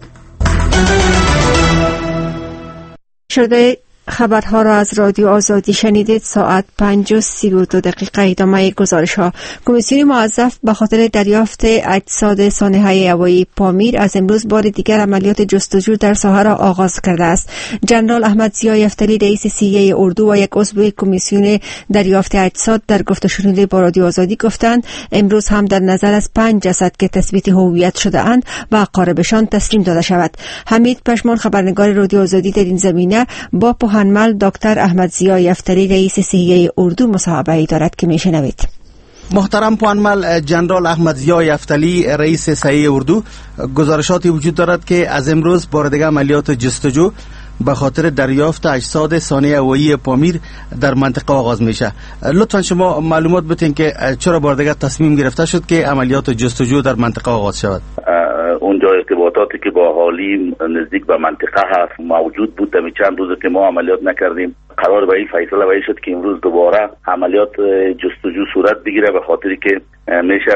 شده خبرها را از رادیو آزادی شنیدید. ساعت 5:32 ادامه گزارش ها. کمیسیون موظف به خاطر دریافت اجساد سانحه هوایی پامیر از امروز بار دیگر عملیات جستجو در ساحه را آغاز کرده است. جنرال احمد ضیا یفتلی رئیس CIA اردو و یک عضو کمیسیون دریافت اجساد در گفت و شنود با رادیو آزادی گفتند امروز هم در نظر از 5 جسد که تثبیت هویت شده اند و اقاربشان تسلیم داده شود. حمید پشمان خبرنگار رادیو آزادی در این زمینه با پوهنمل دکتر احمد ضیا یفتلی رئیس CIA اردو مصاحبه دارد که میشنوید. محترم پوهنمل جنرال احمد ضیا یفتلی رئیس CIA اردو، گزارشاتی وجود دارد که از امروز بار دیگر عملیات جستجو به خاطر دریافت اجساد سانحه هوایی پامیر در منطقه آغاز میشه. لطفا شما معلومات بدین که چرا بار دیگر تصمیم گرفته شد که عملیات جستجو در منطقه آغاز شود؟ اونجا ارتباطاتی که با اهالی نزدیک به منطقه هست موجود بود. دمی چند روزه که ما عملیات نکردیم، قرار به این فیصله وی شد که امروز دوباره عملیات جستجو صورت بگیره، به خاطری که میشه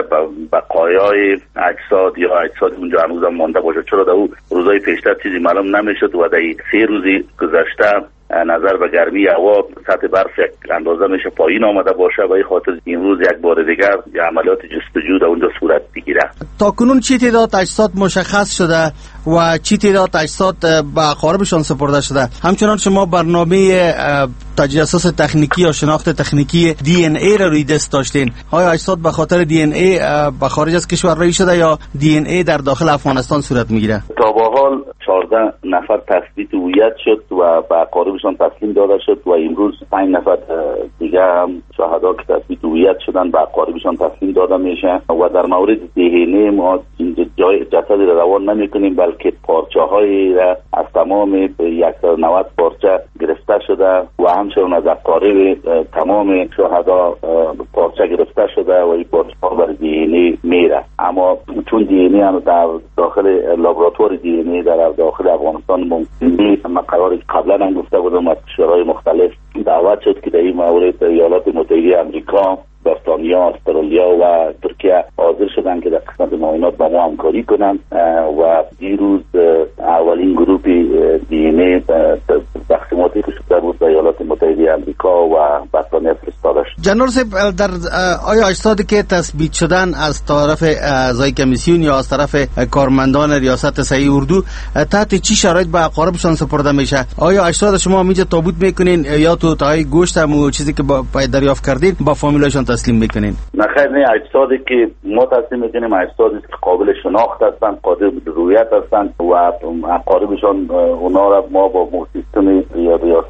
بقایای اجساد یا اجساد اونجا هنوز هم مانده باشه. چرا در اون روزهای پیشتر چیزی معلوم نمیشد و در 3 روزی گذشته نظر به گرمی هوا سطح برف یک اندازه میشه پایین آمده باشه و این خاطر امروز یک بار دیگر عملیات جستجو در اونجا صورت بگیره. تا کنون چی تعداد اجساد مشخص شده و چی تعداد اجساد به اقاربشان سپرده شده؟ همچنان شما برنامه تجسس تکنیکی یا شناخت تکنیکی DNA را روی دست داشتین. آیا اجساد به خاطر DNA به خارج از کشور رایی شده یا DNA در داخل افغانستان صورت میگیره؟ تا به حال 14 نفر تثبیت هویت شد و به اقاربشان تسلیم داده شد و امروز 5 نفر دیگه هم شهدا که تثبیت هویت شدن به اقاربشان تسلیم داده میشه. و در مورد DNA ما جای جسد را روان نمیکنیم، بلکه پارچه های را از تمام 190 پارچه گرفته شده و همچنان از اقارب تمام شهدا پارچه گرفته شده و این پارچه ها بر DNA میره. اما ما چون دی ان ای هم در داخل لابراتوار دی ان ای در داخل افغانستان ممکن نیست. ما قراری قبلا هم گفته بودم از کشورهای مختلف دعوت شد که در این مورد ایالات متحده آمریکا، بریتانیا، استرالیا و ترکیه حاضر شدن که در قسمت معاینات با ما همکاری کنند و دیروز اولین گروه دی ان ای تقسیماتی که شده بود به ایالات متحده آمریکا و بریتانیا فرستاده شد. جنرال صاحب، در آیا اجسادی که تثبیت شدن از طرف اعضای کمیسیون یا از طرف کارمندان ریاست صحیح اردو تحت چی شرایط به اقاربشان سپرده میشه؟ آیا اجساد شما اینجا تابوت میکنین یا تو تای گوشت هم چیزی که دریافت کردین با فامیلاشون تسلیم میکنین؟ نه خیر، نه، اجسادی که ما تسلیم میکنیم اجسادی که قابل شناخت هستند، قابل رویت هستند و اقاربشان اونا را ما با سیستم ریاست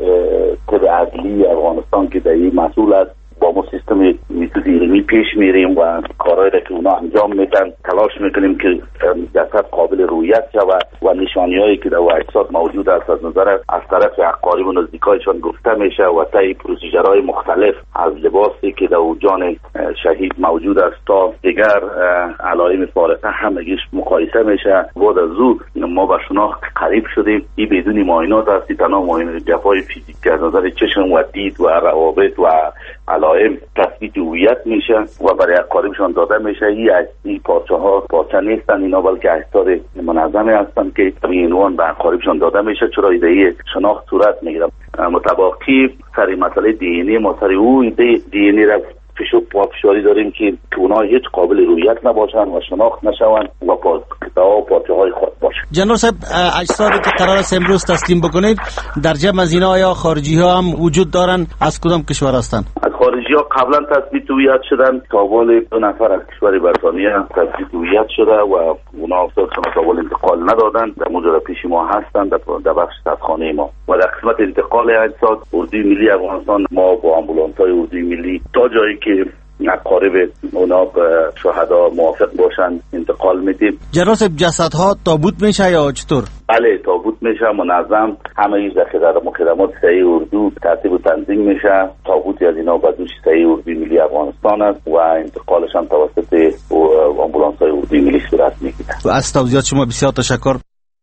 طب عدلی افغانستان که در این مسئول است با ما سیستم میتود علمی پیش میریم و کارهایی را که اونا انجام میدن تلاش میکنیم که جسد قابل رویت شود و نشانی‌هایی که در اجساد موجود است از نظر از طرف اقارب و نزدیکایشان گفته میشه و طی پروسیجرهای مختلف از لباسی که در جان شهید موجود است تا دیگر علائم فارقه همگیش مقایسه میشه. بعد از او ما به شناخت قریب شدیم. این بدون معاینات است، تنها معاینات جفای فیزیکی از نظر چشم و دید و روابط و علائم تثبیت هویت میشه و برای اقاربشان داده میشه. این پارچه نیستن اینا، بلکه اجساد منظمه هستند که به عنوان به اقاربشان داده میشه چرا ایده شناخت صورت میگیره. متباقی سر مسئله دی ان ای ما سر او ایده دی ان ای را فشاری داریم که اونها هیچ قابل رویت نباشن و شناخت نشون و پارچه های خود باشن. جنرال صاحب، اجسادی که قرار است امروز تسلیم بکنید در جمع از اینا یا خارجی ها هم وجود دارن؟ از کدام کشور هستند؟ از خارجی ها قبلا تثبیت هویت شدن، تابال 2 نفر از کشور بریتانیا تثبیت هویت شده و اونا افتادشون تابال انتقال ندادن، در موجود پیش ما هستند در بخش صدخانه ما. و در قسمت انتقال اجساد اردوی ملی افغانستان ما با آمبولانس‌های اردوی ملی تا جایی که اقارب اونا به شهدا موافق باشن انتقال میدیم. جناب صاحب، جسدها تابوت میشه یا چطور؟ بله، تابوت میشه منظم، همه ایش در مخدمات صحیح اردو ترتیب و تنظیم میشه. تابوتی از اینا به دوش صحیح اردوی ملی افغانستان است و انتقالش هم توسط آمبولانس‌های اردوی ملی صورت میگیره. از توضیحات شما بسیار تشکر.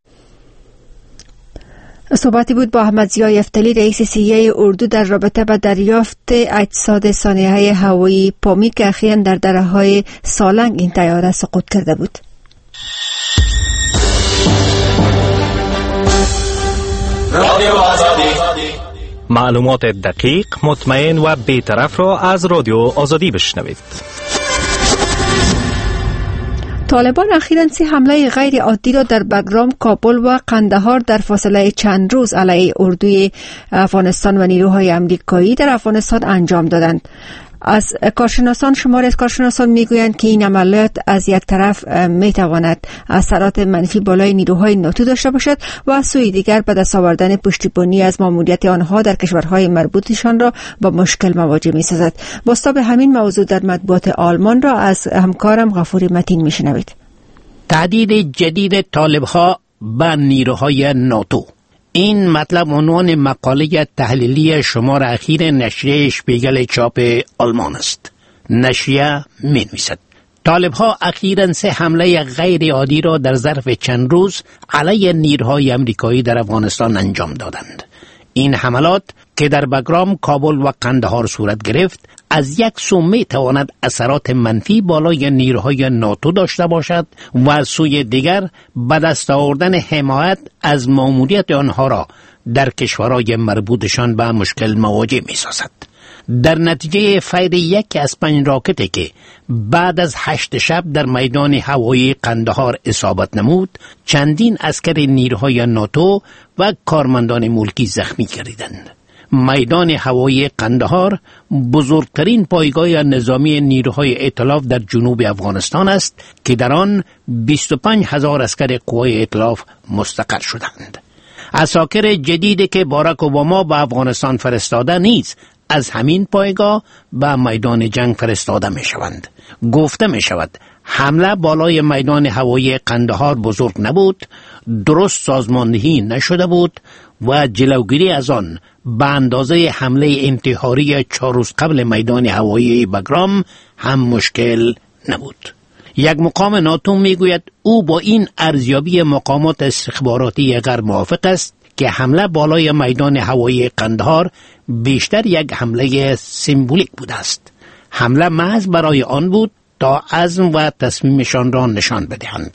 صحبتی بود با احمد ضیا یفتلی، رئیس سیه اردو در رابطه با دریافت اجساد سانحه‌های هوایی پامیر که اخیراً در دره‌های سالنگ این طیاره سقوط کرده بود. رادیو آزادی، معلومات دقیق، مطمئن و بی‌طرف را از رادیو آزادی بشنوید. طالبان اخیراً 3 حمله غیر عادی را در بگرام، کابل و قندهار در فاصله چند روز علیه اردوی افغانستان و نیروهای آمریکایی در افغانستان انجام دادند. از شماری از کارشناسان میگویند که این عملیات از یک طرف میتواند اثرات منفی بالای نیروهای ناتو داشته باشد و از سوی دیگر به دست آوردن پشتیبانی از ماموریت آنها در کشورهای مربوطشان را با مشکل مواجه میسازد. باستا به همین موضوع در مطبوعات آلمان را از همکارم غفوری متین میشنوید. تهدید جدید طالبها به نیروهای ناتو. این مطلب عنوان مقاله تحلیلی شمار اخیر نشریه شپیگل چاپ آلمان است. نشریه می‌نویسد طالب‌ها اخیراً 3 حمله غیر عادی را در ظرف چند روز علیه نیروهای آمریکایی در افغانستان انجام دادند. این حملات که در بگرام، کابل و قندهار صورت گرفت، از یک سو می تواند اثرات منفی بالای نیروهای ناتو داشته باشد و از سوی دیگر به دست آوردن حمایت از ماموریت آنها را در کشورهای مربوطشان به مشکل مواجه می سازد. در نتیجه فیر یکی از 5 راکتی که بعد از 8 شب در میدان هوایی قندهار اصابت نمود، چندین عسکر نیروهای ناتو و کارمندان ملکی زخمی گردیدند. میدان هوایی قندهار بزرگترین پایگاه نظامی نیروهای ائتلاف در جنوب افغانستان است که در آن 25,000 عسکر قوای ائتلاف مستقر شدند. عساکر جدیدی که باراک اوباما به افغانستان فرستاده نیز از همین پایگاه به میدان جنگ فرستاده می شوند. گفته می شود حمله بالای میدان هوایی قندهار بزرگ نبود، درست سازماندهی نشده بود و جلوگیری از آن به اندازه حمله انتحاری 4 روز قبل میدان هوایی بگرام هم مشکل نبود. یک مقام ناتو میگوید او با این ارزیابی مقامات استخباراتی غرب موافق است که حمله بالای میدان هوایی قندهار بیشتر یک حمله سمبولیک بوده است. حمله محض برای آن بود تا عزم و تصمیمشان را نشان بدهند.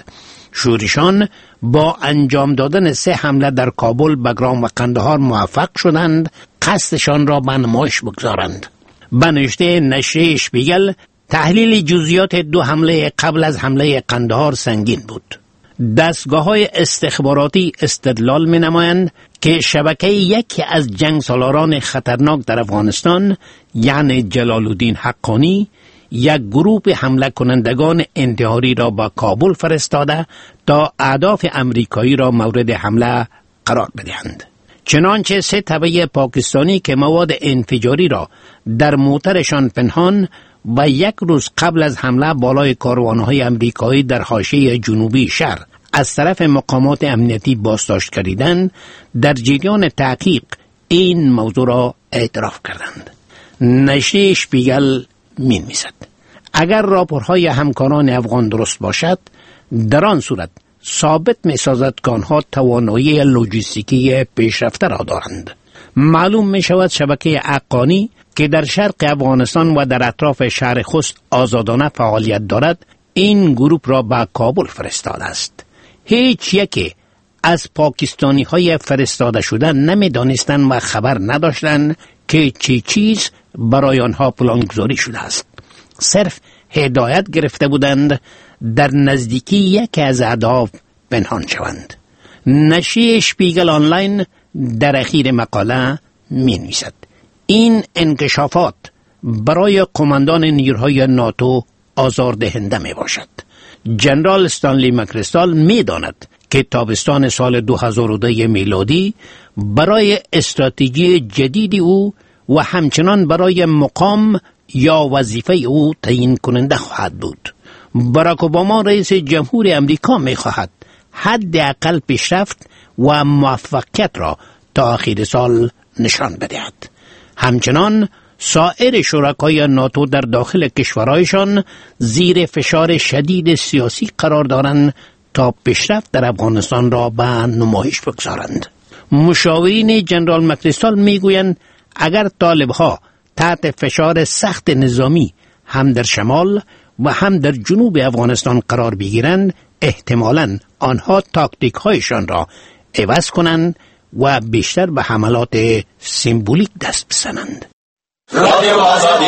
شورشان با انجام دادن 3 حمله در کابل، بگرام و قندهار موفق شدند قصدشان را به نمایش بگذارند. به نوشته نشریه اشپیگل، تحلیل جزئیات 2 حمله قبل از حمله قندهار سنگین بود. دستگاه‌های استخباراتی استدلال می‌نمایند که شبکه یکی از جنگ سالاران خطرناک در افغانستان، یعنی جلال الدین حقانی، یک گروه حمله کنندگان انتحاری را به کابل فرستاده تا اهداف امریکایی را مورد حمله قرار بدهند. چنانچه 3 تبع پاکستانی که مواد انفجاری را در موترشان پنهان و 1 روز قبل از حمله بالای کاروانهای امریکایی در حاشیه جنوبی شهر از طرف مقامات امنیتی بازداشت کردند، در جریان تحقیق این موضوع را اعتراف کردند. نشریه اشپیگل می‌نویسد اگر راپورهای همکاران افغان درست باشد، در آن صورت ثابت می‌سازد که آنها توانایی لوجستیکی پیشرفته را دارند. معلوم می‌شود شبکه حقانی که در شرق افغانستان و در اطراف شهر خوست آزادانه فعالیت دارد، این گروه را به کابل فرستاده است. هیچ یکی از پاکستانی های فرستاده شده نمی‌دانستند و خبر نداشتند که چه چیز برای آنها پلانگذاری شده است. صرف هدایت گرفته بودند در نزدیکی یکی از اهداف پنهان شوند. نشریه اشپیگل آنلاین در اخیر مقاله می‌نویسد این انکشافات برای قماندان نیروهای ناتو آزاردهنده می باشد. جنرال استانلی مکریستال می داند که تابستان سال 2002 میلادی برای استراتژی جدید او و همچنان برای مقام یا وظیفه او تعیین کننده خواهد بود. باراک اوباما رئیس جمهور امریکا می خواهد حداقل پیشرفت و موفقیت را تا آخر سال نشان بدهد. همچنان سایر شرکای ناتو در داخل کشورهایشان زیر فشار شدید سیاسی قرار دارند تا پیشرفت در افغانستان را به نمایش بگذارند. مشاورین جنرال مکریستال میگویند اگر طالبها تحت فشار سخت نظامی هم در شمال و هم در جنوب افغانستان قرار بگیرند، احتمالاً آنها تاکتیک هایشان را عوض کنند و بیشتر به حملات سمبولیک دست بزنند. رادیو آزادی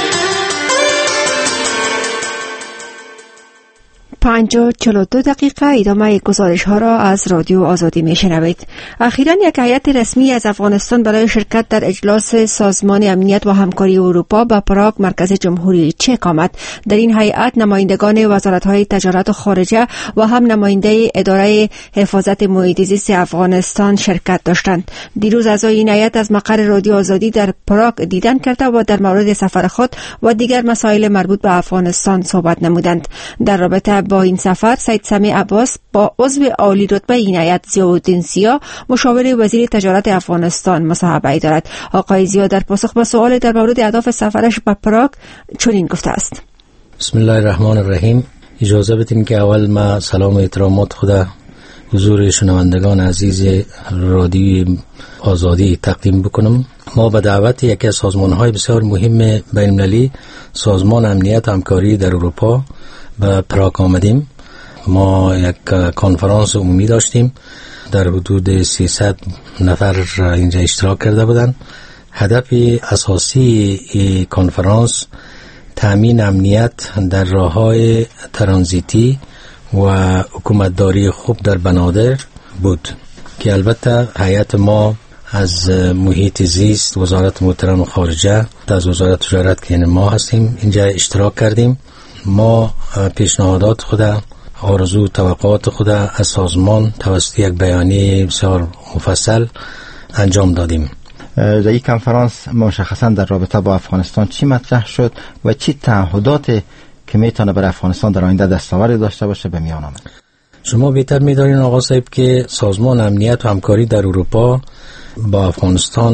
5:42 ادامه گزارش ها را از رادیو آزادی می شنوید. اخیراً یک هیئت رسمی از افغانستان برای شرکت در اجلاس سازمان امنیت و همکاری اروپا به پراگ مرکز جمهوری چک آمد. در این هیئت نمایندگان وزارت‌های تجارت و خارجه و هم نماینده اداره حفاظت محیط زیست افغانستان شرکت داشتند. دیروز اعضای این هیئت از مقر رادیو آزادی در پراگ دیدن کرده و در مورد سفر خود و دیگر مسائل مربوط به افغانستان صحبت نمودند. در رابطه با این سفر سید سمیع عباس با عضو عالی رتبه این هیئت ضیاءالدین سیا مشاور وزیر تجارت افغانستان مصاحبه دارد. آقای زیا در پاسخ به سوال در مورد اهداف سفرش به پراگ چنین گفته است: بسم الله الرحمن الرحیم. اجازه بدین که اول ما سلام و احترامات خدا حضور شنوندگان عزیز رادیو آزادی تقدیم بکنم. ما به دعوت یکی از سازمان‌های بسیار مهم بین‌المللی، سازمان امنیت و همکاری در اروپا، به پراگ آمدیم. ما یک کنفرانس عمومی داشتیم، در حدود 300 نفر اینجا اشتراک کرده بودند. هدف اساسی این کنفرانس تامین امنیت در راه‌های ترانزیتی و حکومتداری خوب در بنادر بود که البته هیئت ما از محیط زیست، وزارت محترم خارجه، از وزارت تجارت که ما هستیم اینجا اشتراک کردیم. ما پیشنهادات خود، آرزو و توقعات خود از سازمان توسط یک بیانیه بسیار مفصل انجام دادیم. در این کنفرانس مشخصا در رابطه با افغانستان چی مطرح شد و چی تعهدات که میتونه برای افغانستان در آینده دستاوردی داشته باشه به میان آمد؟ شما بهتر میدانید آقا صاحب که سازمان امنیت و همکاری در اروپا با افغانستان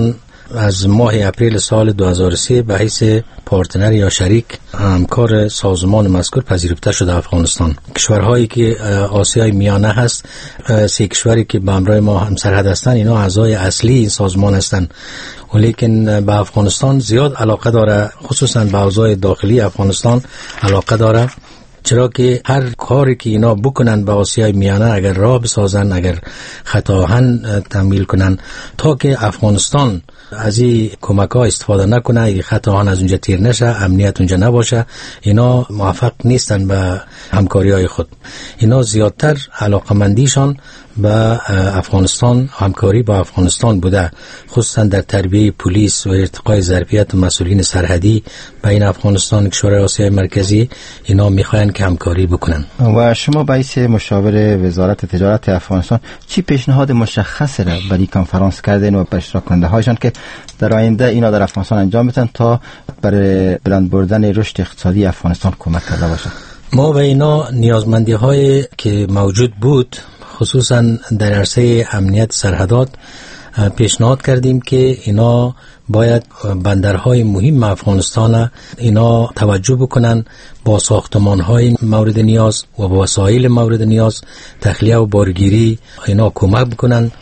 از ماه اپریل سال 2003 به حیث پارتنر یا شریک همکار سازمان مذکور پذیرفته شده افغانستان. کشورهایی که آسیای میانه هست، 3 کشوری که به همراه ما همسرحد هستند، اینا اعضای اصلی این سازمان هستند، ولیکن به افغانستان زیاد علاقه داره، خصوصا به اوضاع داخلی افغانستان علاقه داره، چرا که هر کاری که اینا بکنن به آسیای میانه، اگر راه بسازن، اگر خطاهن تمویل کنن تا که افغانستان از این کمک ها استفاده نکنه، این خطاهن از اونجا تیر نشه، امنیت اونجا نباشه، اینا موفق نیستن به همکاری های خود. اینا زیادتر علاقمندیشان به افغانستان، همکاری با افغانستان بوده، خصوصا در تربیه پلیس و ارتقای ظرفیت مسئولین سرحدی بین افغانستان و کشورهای آسیای مرکزی. اینا میخواین که همکاری بکنن. و شما به حیث مشاور وزارت تجارت افغانستان چی پیشنهاد مشخص را برای کنفرانس کردین و به اشتراک کننده هایشان که در آینده اینا در افغانستان انجام بدن تا برای بلند بردن رشد اقتصادی افغانستان کمک کرده باشه؟ ما به اینا نیازمندی های که موجود بود، خصوصا در عرصه امنیت سرحدات، پیشنهاد کردیم که اینا باید بندرهای مهم افغانستان اینا توجه بکنن، با ساختمانهای مورد نیاز و با وسایل مورد نیاز، تخلیه و بارگیری اینا کمک بکنن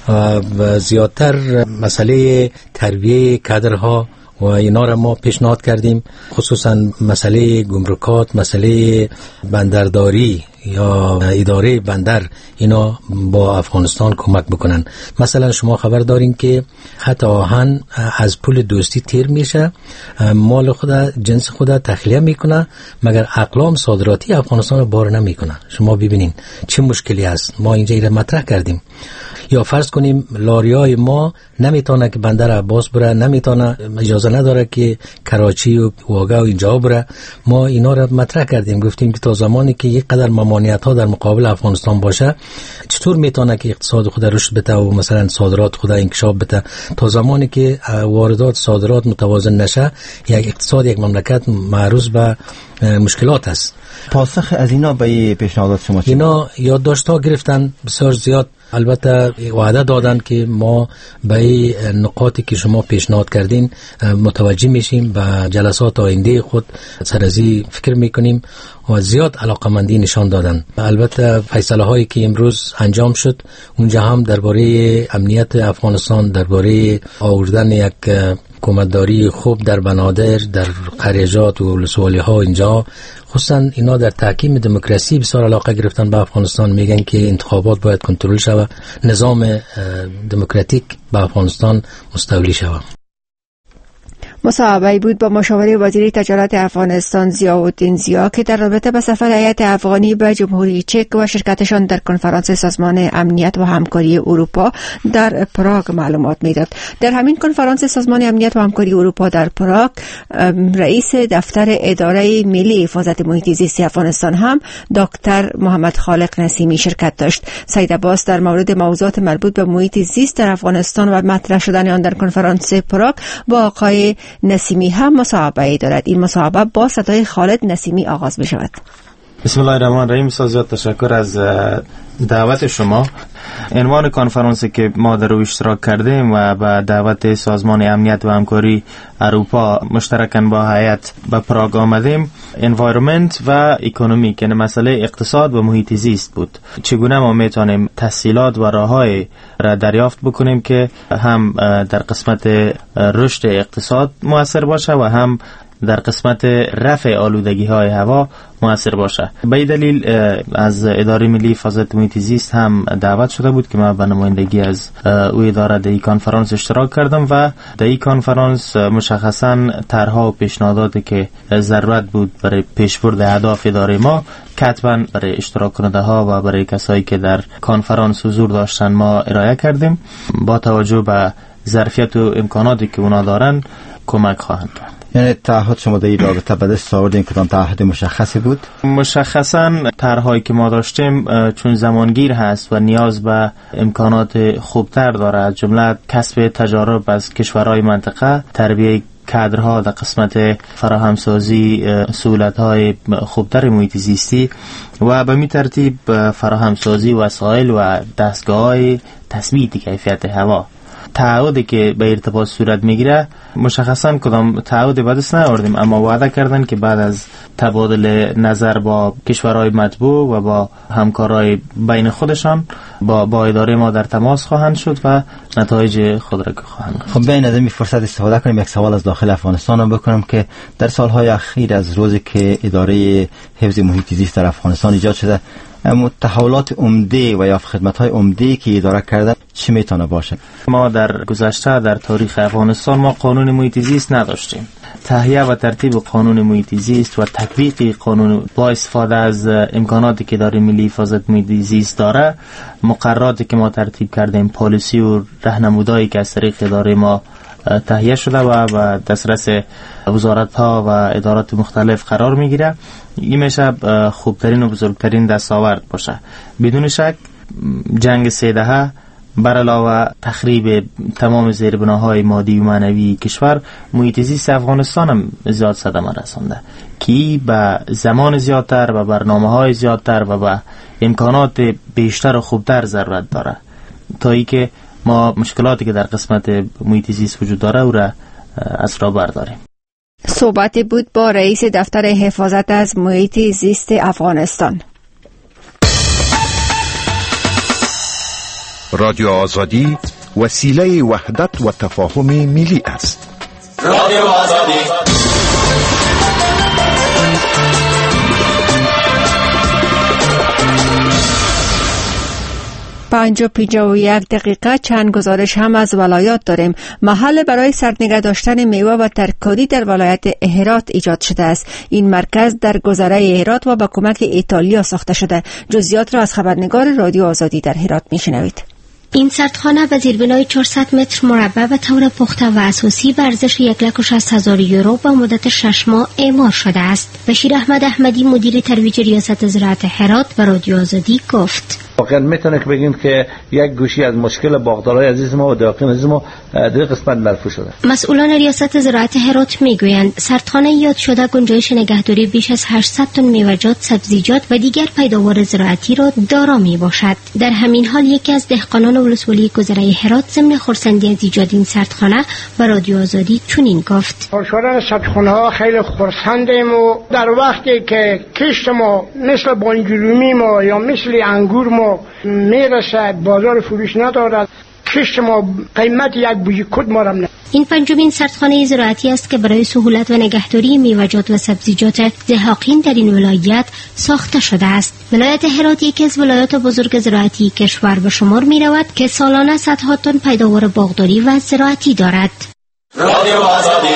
و زیادتر مسئله تربیه کادرها و اینا را ما پیشنهاد کردیم، خصوصا مسئله گمرکات، مسئله بندرداری یا اداره بندر، اینا با افغانستان کمک بکنن. مثلا شما خبر دارین که حتی آهن از پل دوستی تیر میشه، مال خود جنس خود تخلیه میکنه، مگر اقلام صادراتی افغانستان رو بار نمیکنه. شما ببینین چه مشکلی هست. ما اینجا ایره مطرح کردیم. یا فرض کنیم لاریای ما نمیتونه که بندر عباس بره، نمیتونه، اجازه نداره که کراچی و واگا و اینجا بره. ما اینا رو مطرح کردیم، گفتیم که تا زمانی که یک قدر ممانعت ها در مقابل افغانستان باشه، چطور میتونه که اقتصاد خود رشد بده و مثلا صادرات خود انکشاف بده؟ تا زمانی که واردات صادرات متوازن نشه، یک اقتصاد یک مملکت معرض به مشکلات است. پاسخ از اینا به پیشنهادات شما چی؟ اینا یادداشت‌ها گرفتن بسیار زیاد، البته وعده دادن که ما به نقاطی که شما پیشنهاد کردین متوجه میشیم، به جلسات آینده خود سرازی فکر میکنیم و زیاد علاقمندی نشان دادن. البته فیصله هایی که امروز انجام شد اونجا هم درباره امنیت افغانستان، درباره آوردن یک حکومتداری خوب در بنادر، در قریجات و ولسوالی ها، اینجا خصوصا اینا در تحکیم دموکراسی بسیار علاقه گرفتن به افغانستان. میگن که انتخابات باید کنترل شود، نظام دموکراتیک به افغانستان مستولی شود. مصاحبه‌ای بود با مشاور وزیر تجارت افغانستان ضیاءالدین ضیا که در رابطه با سفر هیئت افغانی به جمهوری چک و شرکتشان در کنفرانس سازمان امنیت و همکاری اروپا در پراگ معلومات میداد. در همین کنفرانس سازمان امنیت و همکاری اروپا در پراگ، رئیس دفتر اداره ملی حفاظت محیط زیست افغانستان هم دکتر محمد خالق نسیمی شرکت داشت. سید عباس در مورد موضوعات مربوط به محیط زیست در افغانستان و مطرح شدن آن در کنفرانس پراگ با آقای نسیمی هم مصاحبه دارد. این مصاحبه با صدای خالد نسیمی آغاز می شود. بسم الله الرحمن الرحیم. زیاد تشکر از دعوت شما. عنوان کنفرانسی که ما در او اشتراک کردیم و با دعوت سازمان امنیت و همکاری اروپا مشترکاً با هیئت به پراگ آمدیم، انوایرمنت و اکونومی، یعنی مسئله اقتصاد و محیط زیست بود. چگونه ما میتونیم تسهیلات و راههای را دریافت بکنیم که هم در قسمت رشد اقتصاد مؤثر باشه و هم در قسمت رفع آلودگی های هوا مؤثر باشه. به این دلیل از اداره ملی حفاظت محیط زیست هم دعوت شده بود که من به نمایندگی از او اداره در این کنفرانس اشتراک کردم و در این کنفرانس مشخصا طرحها و پیشنهاداتی که ضرورت بود برای پیشبرد اهداف اداره ما کتباً برای اشتراک کننده ها و برای کسایی که در کنفرانس حضور داشتن ما ارائه کردیم. با توجه به ظرفیت و امکاناتی که اونا دارن کمک خواهند کرد. یعنی تعهد شما در این رابطه به دست آوردین کدام تعهد مشخصی بود؟ مشخصا طرح‌هایی که ما داشتیم چون زمانگیر هست و نیاز به امکانات خوبتر داره، از جمله کسب تجارب از کشورهای منطقه، تربیه کادرها در قسمت فراهمسازی سهولت‌های خوبتر محیط زیستی و به می ترتیب فراهمسازی وسایل و دستگاه‌های تثبیت کیفیت هوا. تعهدی که به ارتباط صورت میگیره مشخصا کدام تعهدی به دست نیاوردیم، اما وعده کردن که بعد از تبادل نظر با کشورهای مطبوع و با همکارای بین خودشان با اداره ما در تماس خواهند شد و نتایج خود را خواهند گفت. خب بین از این فرصت استفاده کنیم یک سوال از داخل افغانستان رو بکنم که در سالهای اخیر از روزی که اداره حفظ محیط زیست در افغانستان ایجاد شده، تحولات عمده و یا خدمت‌های عمده که اداره کرده چی میتونه باشه؟ ما در گذشته در تاریخ افغانستان ما قانون محیط زیست نداشتیم. تهیه و ترتیب قانون محیط زیست و تطبیق قانون با استفاده از امکاناتی که اداره ملی حفاظت محیط زیست داره، مقرراتی که ما ترتیب کردیم، پالیسی و راهنمودایی که از طریق اداره ما تهیه شده و دسترس وزارت‌ها و ادارات مختلف قرار میگیره، این میشه خوبترین و بزرگترین دستاورد باشه. بدون شک جنگ 3 دهه بر علاوه تخریب تمام زیربناهای مادی و معنوی کشور، محیط زیست افغانستان هم زیاد صدمه رسانده که به زمان زیادتر و برنامه‌های زیادتر و به امکانات بیشتر و خوبتر ضرورت داره تا ای که ما مشکلاتی که در قسمت محیط زیست وجود داره او را از راه برداریم. صحبتی بود با رئیس دفتر حفاظت از محیط زیست افغانستان. رادیو آزادی وسیله وحدت و تفاهم ملی است. رادیو آزادی. 5:51 چند گزارش هم از ولایات داریم. محل برای سرنگه داشتن میوه و ترکاری در ولایت هرات ایجاد شده است. این مرکز در گذره هرات و با کمک ایتالیا ساخته شده. جزئیات را از خبرنگار رادیو آزادی در هرات میشنوید. این سردخانه به زیربنای 400 متر مربع به طور پخته و اساسی به ارزش 1,60,000 یورو به مدت 6 ماه اعمار شده است. بشیر احمد احمدی مدیر ترویج ریاست زراعت هرات و رادیو آزادی گفت: واقعا میتونه که بگیم که یک گوشی از مشکل باغدارای عزیز ما و دهقان عزیز ما در قسمت مرفوع شده. مسئولان ریاست زراعت هرات میگویند سردخانه یاد شده گنجایش نگهداری بیش از 800 تن میوه‌جات، سبزیجات و دیگر پیداوار زراعتی را دارا می باشد. در همین حال یکی از دهقانان ولسوالی گذره هرات ضمن خرسندی از ایجاد این سردخانه و رادیو آزادی چنین گفت: شدن سردخانه ها خیلی خرسندیم و در وقتی که کشت ما مثل بانجلومی ما یا مثل انگور ما میرسه بازار فروش ندارد، کشت ما قیمت یک بوجی کد ما رم نه. این پنجمین سردخانه زراعتی است که برای سهولت و نگهداری میوه‌جات و سبزیجات دهقان در این ولایت ساخته شده است. ولایت هرات یکی از ولایات بزرگ زراعتی کشور به شمار می رود که سالانه صدها تن پیداوار باغداری و زراعتی دارد. رادیو آزادی.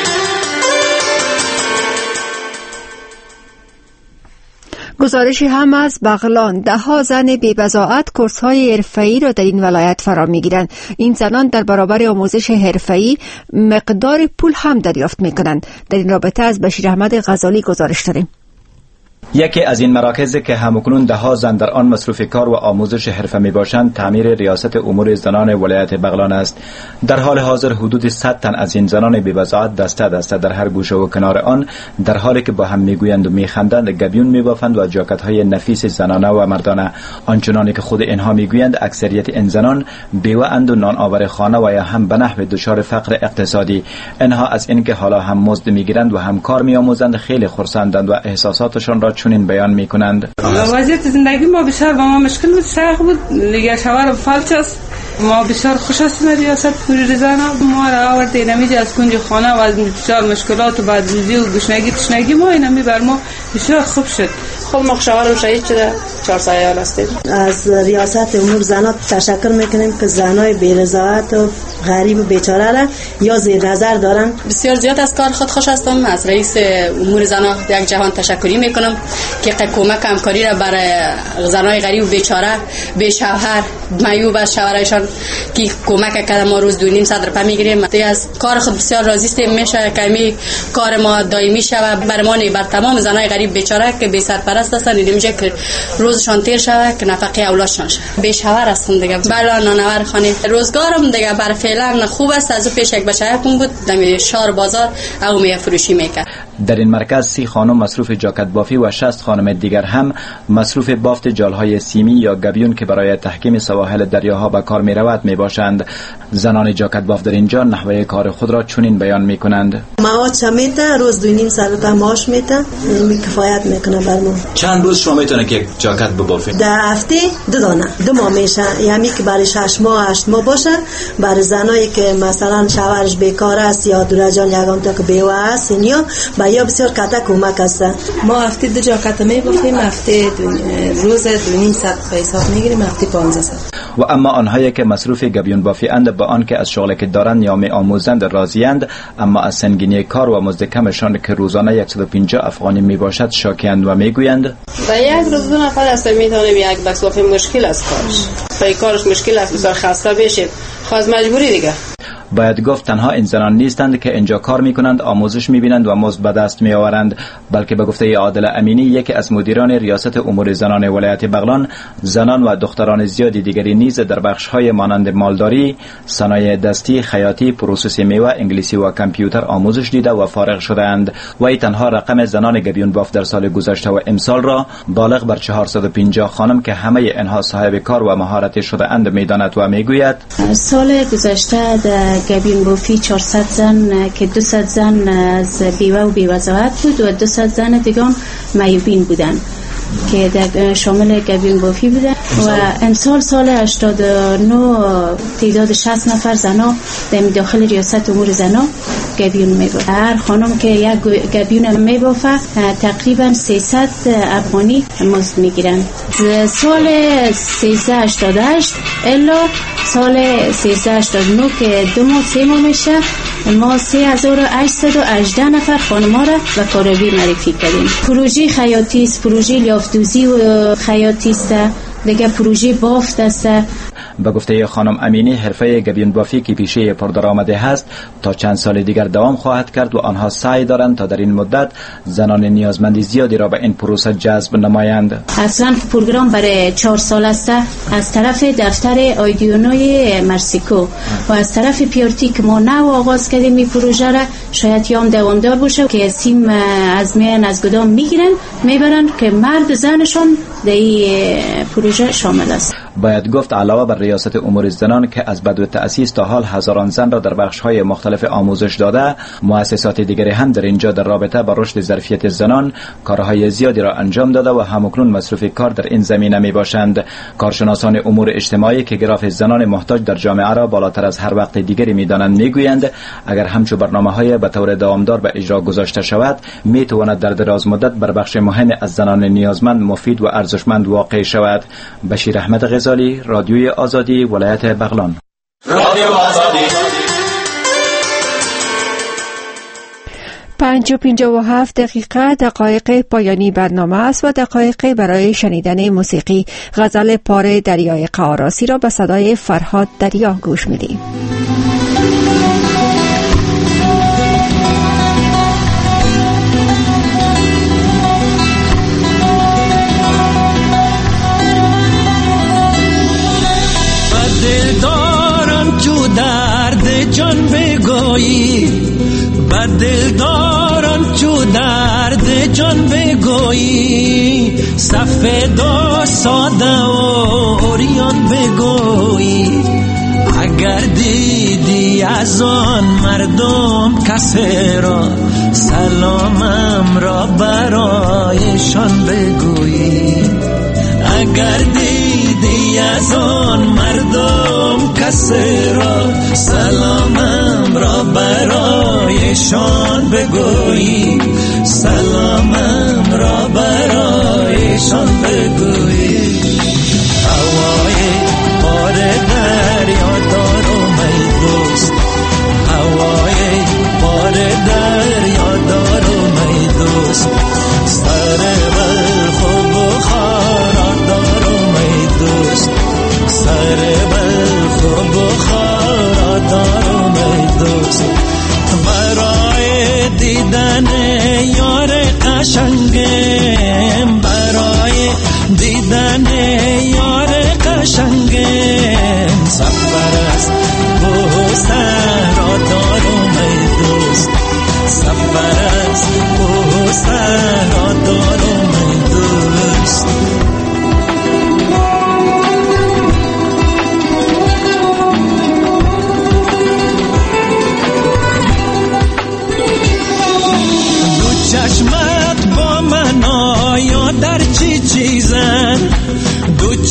گزارشی هم از بغلان: 10 زن بی‌بضاعت کورس‌های حرفه‌ای را در این ولایت فرا می‌گیرند. این زنان در برابر آموزش حرفه‌ای مقدار پول هم دریافت می‌کنند. در این رابطه از بشیر احمد غزالی گزارش داریم. یکی از این مراکز که همکنون 10 زن در آن مصروف کار و آموزش حرفه می باشند تعمیر ریاست امور زنان ولایت بغلان است. در حال حاضر حدود 100 تن از این زنان بی‌بضاعت دسته در هر گوشه و کنار آن در حالی که با هم میگویند و میخندند گبیون میبافند و جاکت های نفیس زنانه و مردانه. آنچنانی که خود اینها میگویند اکثریت این زنان بیوه اند و نان آور خانه و یا هم به نحو دچار فقر اقتصادی. اینها از اینکه حالا هم مزد میگیرند و هم کار میآموزند خیلی خرسندند و احساساتشان را چنین بیان میکنند: وضعیت زندگی ما بسیار با ما مشکل بود، سخت بود دیگه. شوهرم فلج است، ما بسیار خوش هستیم ریاست پوری رضانا ما را آورد اینمیج از کنج خانه و از بسیار مشکلات و بدروزی و گشنگی تشنگی ما اینمی بر ما بسیار خوب شد. خب ما شوهرم شهید شده، 4 سال هستیم. از ریاست امور زنان تشکر میکنیم که زنای بی‌رضایت و غریب و بیچاره را یا زیر نظر دارن. بسیار زیاد از کار خود خوش هستم. از رئیس امور زنان یک جهان تشکری میکنم که کمک همکاری را برای زنای غریب و بیچاره بی شوهر معیوب از شوهرشان که کمک کردن ما روز 2.5 روپیه میگیریم. از کار خود بسیار راضی هستیم. میشه که کار ما دائمی شوه بر ما بر تمام زنای غریب بیچاره که بی سرپرست هستن اینجا که روزشان تیر شوه که نفقه اولادشان شوه. بی شوهر هستم دیگه. بالا نانور خانه روزگارم دیگه بر فعلا خوب است. از پیش یک بچه کم بود دم شهر بازار او می فروشی میکرد. در این مرکز 30 خانم مصروف جاکت بافی و 60 خانم دیگر هم مصروف بافت جالهای سیمی یا گبیون که برای تحکیم سواحل دریاها به کار می رود می باشند. زنان جاکت باف در اینجا نحوه کار خود را چنین بیان می کنند. معاش میته، روز 2.5 ساعت معاش میته، می کفایت میکنه بر ما. چند روز شما میتونه که جاکت ببافید؟ در هفته 2 دانه، 2 ماه میشه. یعنی که برای 6 ماه 8 ماه باشه، برای زنایی که مثلا شوهرش بیکار است یا دورجان یگان تا که بیوه است اینیا یا بسیار کتا کمک است. ما هفته 2 جاکت میبافیم، هفته روز 2.5 ساعت به حساب میگیریم، هفته 15 ساعت. و اما آنهایی که مصروف گبیون بافی اند با آن که از شغلی که دارند یا می آموزند راضی‌اند، اما از سنگینی کار و مزد کمشان که روزانه 150 افغانی می باشد شاکی‌اند و میگویند در یک روز 2 نفر است میتونیم یک بکس بافی مشکل است کارش. پای کارش مشکل است، بسیار خسته بشید، خاص مجبوری دیگه. باید گفت تنها این زنان نیستند که اینجا کار میکنند، آموزش میبینند و مزد به دست میآورند، بلکه به گفته عادل امینی یکی از مدیران ریاست امور زنان ولایت بغلان، زنان و دختران زیادی دیگری نیز در بخش‌های مانند مالداری، صنایع دستی، خیاطی، پروسس میوه، انگلیسی و کامپیوتر آموزش دیده و فارغ شده‌اند. و این تنها رقم زنان گبیون باف در سال گذشته و امسال را بالغ بر 450 خانم که همه اینها صاحب کار و مهارت شده‌اند میداند و میگوید سال گذشته در گبیون بافی 400 زن که 200 زن از بیوه و بیوزاوت بود و 200 زن دیگه معیوبین بودن که در شامل گبیون بافی بودن و امسال سال 89 تعداد 60 نفر زنا در داخل ریاست امور زنا گبیون میبافه. هر خانم که یک گبیون میبافه تقریبا 300 افغانی مزد میگیرن. سال 1388 الا سال 1389 که 2 ماه 3 ماه میشه ما 3818 نفر خانم‌ها را به کارآموزی معرفی کردیم. پروژه خیاطی است، پروژه یافت‌دوزی و خیاطی است، دیگه پروژه بافت است. به گفته خانم امینی حرفه گبیون بافی که پیشه پردرآمده هست تا چند سال دیگر دوام خواهد کرد و آنها سعی دارند تا در این مدت زنان نیازمند زیادی را به این پروسه جذب نمایند. اصلا پروگرام برای 4 سال است از طرف دفتر آیدیونوی مرسیکو و از طرف پیورتی که ما نو آغاز کردیم این پروژه را، شاید یام دوامدار باشه که سیم از میان از گدام میگیرن میبرن که مرد زنشون در این پروژه شامل است. باید گفت علاوه بر ریاست امور زنان که از بدو تأسیس تا حال هزاران زن را در بخش‌های مختلف آموزش داده، مؤسسات دیگری هم در اینجا در رابطه با رشد ظرفیت زنان کارهای زیادی را انجام داده و همکنون مصروف کار در این زمینه می باشند. کارشناسان امور اجتماعی که گراف زنان محتاج در جامعه را بالاتر از هر وقت دیگری می‌دانند میگویند اگر همچون برنامه‌های به طور دوامدار به اجرا گذاشته شود میتواند در دراز مدت بر بخش مهم از زنان نیازمند مفید و ارزشمند واقع شود. بشیر احمد غزالی، رادیوی آزادی، ولایت بغلان. رادیو آزادی 5:57 دقیقه دقایق پایانی برنامه است و دقایق برای شنیدن موسیقی. غزل پاره دریای قاراسی را به صدای فرهاد دریا گوش میدیم. جان بگویی بر دل دارم چو درد جان بگویی سفید و ساده و اوریان بگویی اگر دیدی از آن مردم کسی را سلامم را برایشان بگویی اگر دیدی از آن مردم کسی را سلامم را برایشان بگویی سلامم را برایشان بگویی هوای بار دریا دارم ای دوست هوای بار دریا دارم ای دوست سر بلخ و بخارا دارم ای دوست سر بلخ و بخارا دارم ای دوست برای دیدن یار قشنگ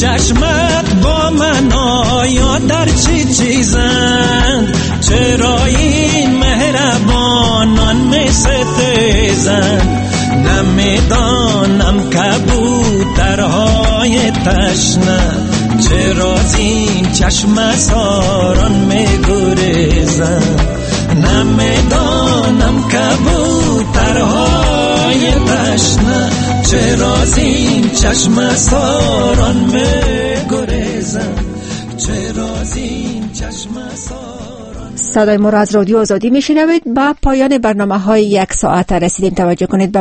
چشمت با من آیا در چی چیزند؟ چرا این مهربانان می ستیزند؟ نمیدانم کبوترهای تشنه چرا این چشم ساران می گریزند؟ نمیدانم کبوترهای تشنه چرا این چشم ساران می گریزند؟ چرا این چشم ساران. صدای ما را از رادیو آزادی میشنوید. با پایان برنامه های یک ساعت رسیدیم. توجه کنید به